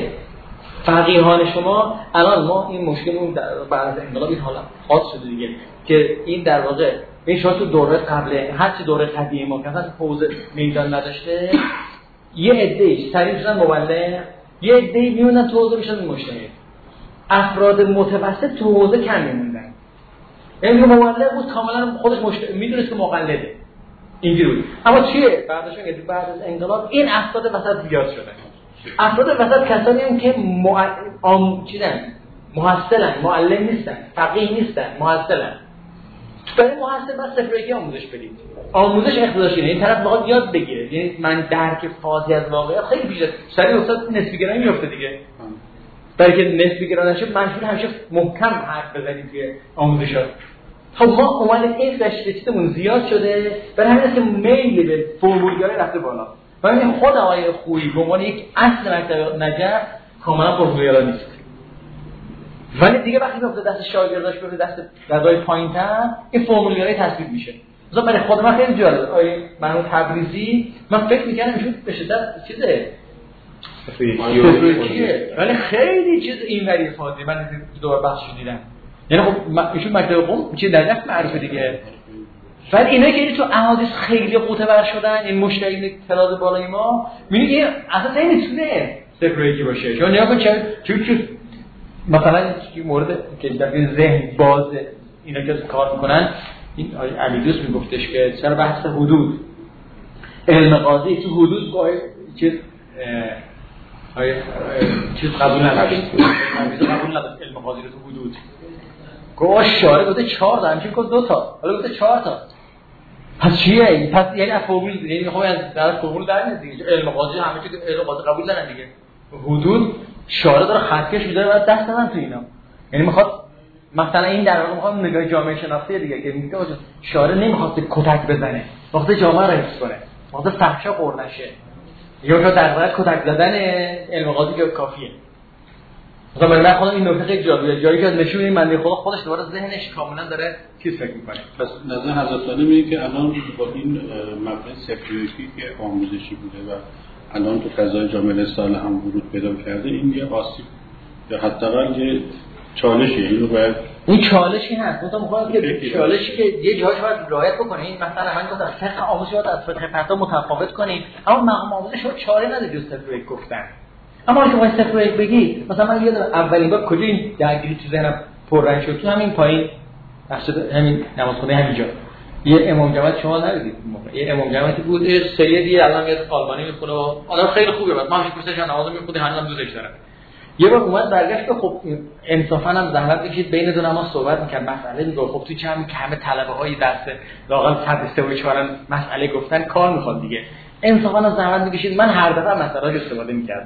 فقیهان شما الان ما این مشکل اون بعد از انقلاب این حالا خاص شده دیگه که این در واقع این شما تو دوره قبل هر چی دوره قدیمی ما که اصلا حوزه میدان نداشته یه عده‌ای سریع شدن مبلغ یه عده‌ای میوندن تو حوزه میشن مجتمع افراد متوسط تو حوزه کم میموندن یعنی مبلغ بود کاملا خودش مجتمع میدونست که مقلده اینجوری اما چیه بعدش که بعد از انقلاب این افراد وسط زیاد شدن افراد وسط کسانی هم که معلم چیدن محصلن معلم نیستن فقیه نیستن محصلن برای محصل بس صفر یک آموزش بدید آموزش اقتضاش اینه این طرف واقعا یاد بگیره یعنی من درک فاضی از واقعیت خیلی بیشتر سریع استاد نسبی گرایی میفته دیگه برای که نسبی گرایی نشه مجبور همیشه محکم حرف بزنید توی آموزشات خب ما اومدیم این داشتیمون زیاد شده برای همین است که میل به فرمولگرایی رفته بالا و این خود آقای خویی به عنوان یک اصل مکتب نجف کاملا فرمولگرا نیست ولی دیگه وقتی که دست شاگرداش به دست غذای پایین‌تر این فرمولگرایی تصویب میشه مثلا برای خود من خیلی جالب آیه من تبریزی من فکر می‌کردم ایشون به شدت چیزه فیزیکیه ولی خیلی چیز اینوری فاضی من دو بخشش دیدم یعنی خب ایشون مکتب قم چه نجف معروفه دیگه ولی اینا که تو احادیث خیلی قوت‌ور شدن این مشتری تراز بالای ما میگه این اصلا نمیتونه صفر باشه چون نگاه کن چون چون مثلا مورد که در ذهن باز اینا که کار میکنن این علی دوست میگفتش که سر بحث حدود علم قاضی تو حدود با چیز های چیز قبول نداشت قبول نداشت علم قاضی رو تو حدود گوش شاره گفته چهار تا همچین گفت دو تا حالا گفته چهار تا پس چیه پس یعنی فرمول یعنی خب از در فرمول در میاد دیگه علم قاضی همه چیز علم قاضی قبول دارن دیگه حدود شاره داره خطکش میذاره بعد دست دادن تو اینا یعنی میخواد مثلا این در واقع میخواد نگاه جامعه شناختی دیگه که میگه شاره نمیخواد کتک بزنه وقتی جامعه رو حفظ کنه وقتی فحشا خورد نشه یا که در واقع کتک زدن علم قاضی که کافیه مثلا من خودم این نکته خیلی جالبه جایی که نشون این بنده خدا خودش دوباره ذهنش کاملا داره چیز فکر میکنه پس نظر حضرت علی میگه که الان با این مبنای صفریتی که آموزشی بوده و الان تو فضای جامعه اصلاح هم ورود پیدا کرده این یه آسیب یا حداقل یه چالشیه اینو باید این چالشی هست مثلا میخوام که چالشی که یه جاهاش باید رعایت بکنه این مثلا من گفتم فقه آموزش باید از فقه فردا متفاوت کنیم اما مقام آموزش رو چاره نداره جز صفر یک گفتن اما اگه واسه صفر یک بگی مثلا من یادم اولین بار کجا این درگیری تو ذهنم پررنگ شد تو همین پایین بخش همین نمازخونه همینجا یه امام جماعت شما ندیدید یه امام جماعتی بود یه سیدی الان یه آلمانی میخونه و آدم خیلی خوبه بعد من میگفتش نماز میخونه هنوزم دوستش دارم یه بار اومد برگشت که خب انصافا هم زحمت بکشید بین دو نماز صحبت می‌کرد مسئله میگفت خب تو چه هم که همه طلبه‌های درس واقعا صد سه و چهار مسئله گفتن کار می‌خواد دیگه انصافا هم زحمت می‌کشید من هر دفعه مسئله رو استفاده می‌کردم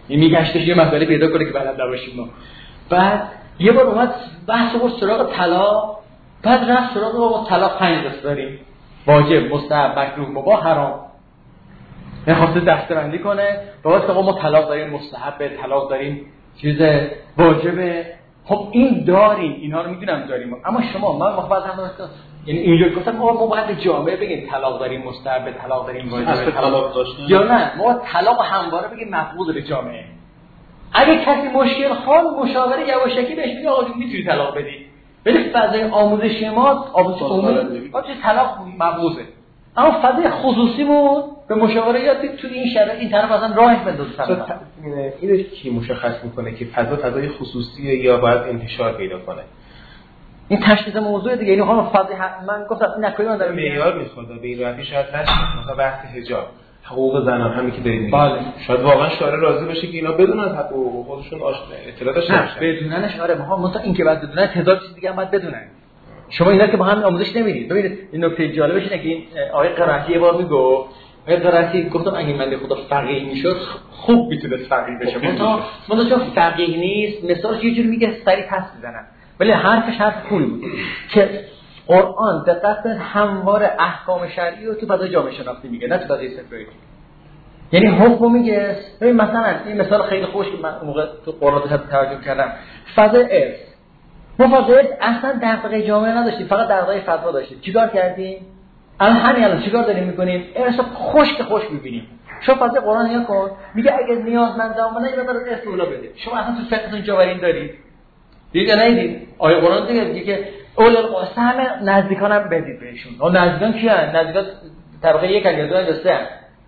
این میگشتش یه مسئله پیدا کنه که بلد نباشیم ما. بعد یه بار اومد بحث برد سراغ طلاق، بعد رفت سراغ ما طلاق پنج دست داریم، واجب، مستحب، مکروه، مباح، حرام. نخواسته دسته‌بندی کنه، باید آقا ما طلاق داریم، مستحب، طلاق داریم، چیز واجبه. خب این داریم، اینا رو میدونم داریم، اما شما من مخاطب هم یعنی اینجوری گفتم آقا ما باید جامعه بگیم طلاق داریم، مستحب، طلاق داریم، واجب، طلاق داشتن، یا نه ما طلاق همواره بگیم مقبول به جامعه. اگه کسی مشکل خواد مشاوره یواشکی بهش میگه آقا جون میتونی طلاق بدی، ولی فضای آموزش ما آموزش عمومی آقا طلاق مقبوله، اما فضای خصوصیمون به مشاوره یاد تو این شرایط این طرف اصلا راه بندازه. طلاق اینو کی مشخص میکنه که فضا فضای خصوصیه یا باید انتشار پیدا کنه؟ این تشخیص موضوع دیگه. اینو هم فضای من گفتم این نکوی من دارم معیار میخواد به این راحتی شاید نشه. مثلا بحث حجاب، حقوق زنان همین که دارید میگید، بله شاید واقعا شارع راضی باشه که اینا بدون از حقوق خودشون آشنا اطلاع داشته باشن. بدوننش آره، ما منتها این که بعد بدونن هزار چیز دیگه هم باید بدونن. شما اینا که با هم آموزش نمیدید. ببینید این نکته جالبش اینه که این آقای قرائتی یه بار میگه، آقای قرائتی گفتم اگه من خدا فقیه میشد خوب میتونه فقیه بشه، منتها منتها چون فقیه نیست مثالش یه جوری میگه سری پس میزنن، ولی حرفش حرف خوبی بود که قرآن دقت کنید همواره احکام شرعی رو تو فضای جامعه شناختی میگه، نه تو فضای سکولاریتی. یعنی حکم میگه. ببین مثلا این مثال خیلی خوش که من اون موقع تو قرآن ترجمه کردم، فضای ارث. ما فضای ارث اصلا دغدغه جامعه نداشتیم، فقط دغدغه فتوا داشتیم. چیکار کردیم؟ الان همین الان چیکار داریم میکنیم؟ ارث خشک خوش میبینیم. شما فضای قرآن نگاه کن، میگه اگه نیازمند اومدن یه مقدار ارث اولا بده. شما اصلا تو فقهتون جاورین دارید؟ دیگه ندید. آیه قرآن دیگه میگه اول القسم همه نزدیکانم بدید بهشون. اون نزدیکان کیان؟ نزدیکان طبقه یک یا دو یا سه.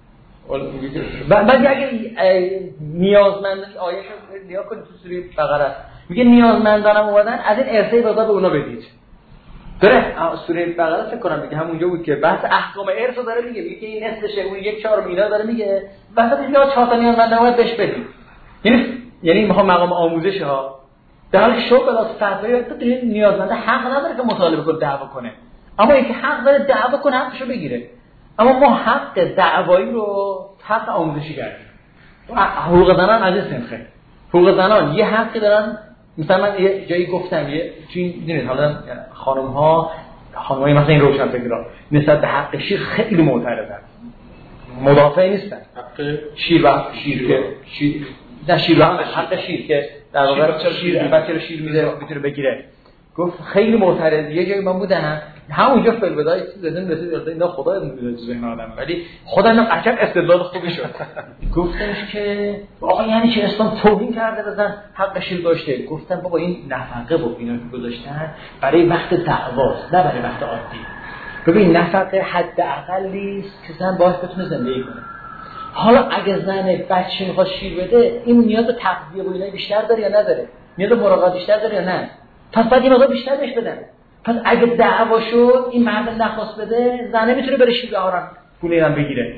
بعد اگه نیازمند آیه‌ش رو نگاه کنید تو سوره بقره میگه نیازمندانم اومدن از این ارثه داده به اونا بدید. داره سوره بقره فکر کنم میگه همونجا بود که بحث احکام ارث رو داره میگه، میگه این نصفشه اون یک چهارم اینا داره میگه، وسط میگه چهار تا نیازمند اومد بهش بدید. یعنی یعنی میخوام مقام آموزش ها در حال شو بلاس فتوایی تو نیازمند حق نداره که مطالبه کنه دعوا کنه، اما اینکه حق داره دعوا کنه حقشو بگیره. اما ما حق دعوایی رو حق آموزشی کردیم. حقوق زنان از این سنخه. حقوق زنان یه حقی دارن، مثلا من یه جایی گفتم یه چی دیدید حالا خانم ها خانمای مثلا این روشن فکرا نسبت به حق شیر خیلی معترضن، مدافع نیستن. حق شیر و شیر که شیر نه شیر هم حق شیر که در واقع شیر بچه رو شیر میده میتونه بگیره. گفت خیلی معترض. یه جایی من بودم همونجا فعل بدای زدن رسید اینا خدا میدونه تو ذهن آدم، ولی خودم قشنگ استدلال خوبی شد. گفتمش که آقا یعنی چه اسلام توهین کرده بزن حق شیر داشته. گفتم بابا این نفقه بود اینا که گذاشتن برای وقت دعواست نه برای وقت عادی. ببین نفقه حداقلی است که زن باهاش بتونه زندگی کنه. حالا اگه زن بچه میخواد شیر بده این نیاز به تغذیه و اینا بیشتر داره یا نداره؟ نیاز به مراقبت بیشتر داره یا نه؟ پس بعد این مقدار بیشتر بهش بدن. پس اگه دعوا شد این مرد نخواست بده زنه میتونه بره شیر بهارم پول اینم بگیره.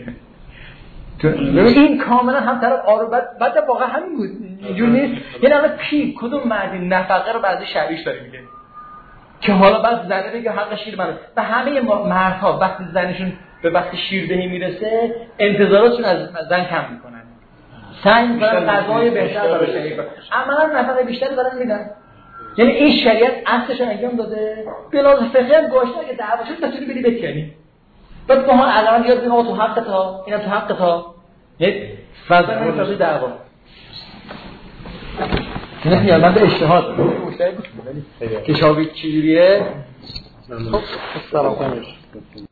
این کاملا هم طرف آروبت بعد واقعا همین بود اینجور نیست. یعنی الان کی کدوم مردی نفقه رو بعضی شرعیش داره میگه که حالا بعد زنه بگه حق شیر منه. و همه مردها وقتی زنشون به وقت شیردهی میرسه انتظاراتشون از زن کم میکنن، سعی میکنن غذای بهتر براش تهیه کنن، عملا نفقه بیشتری دارن میدن. یعنی این شریعت اصلش انجام داده به لحاظ فقهی هم گوشته که دعوا شد بتونی بری بکنی. بعد ما علاوه یاد بگیم تو حق تا اینا تو حق تا یک فضا نمیشه دعوا. نه یا من به اجتهاد مشترک ولی که شاوی چجوریه. خب سلام علیکم.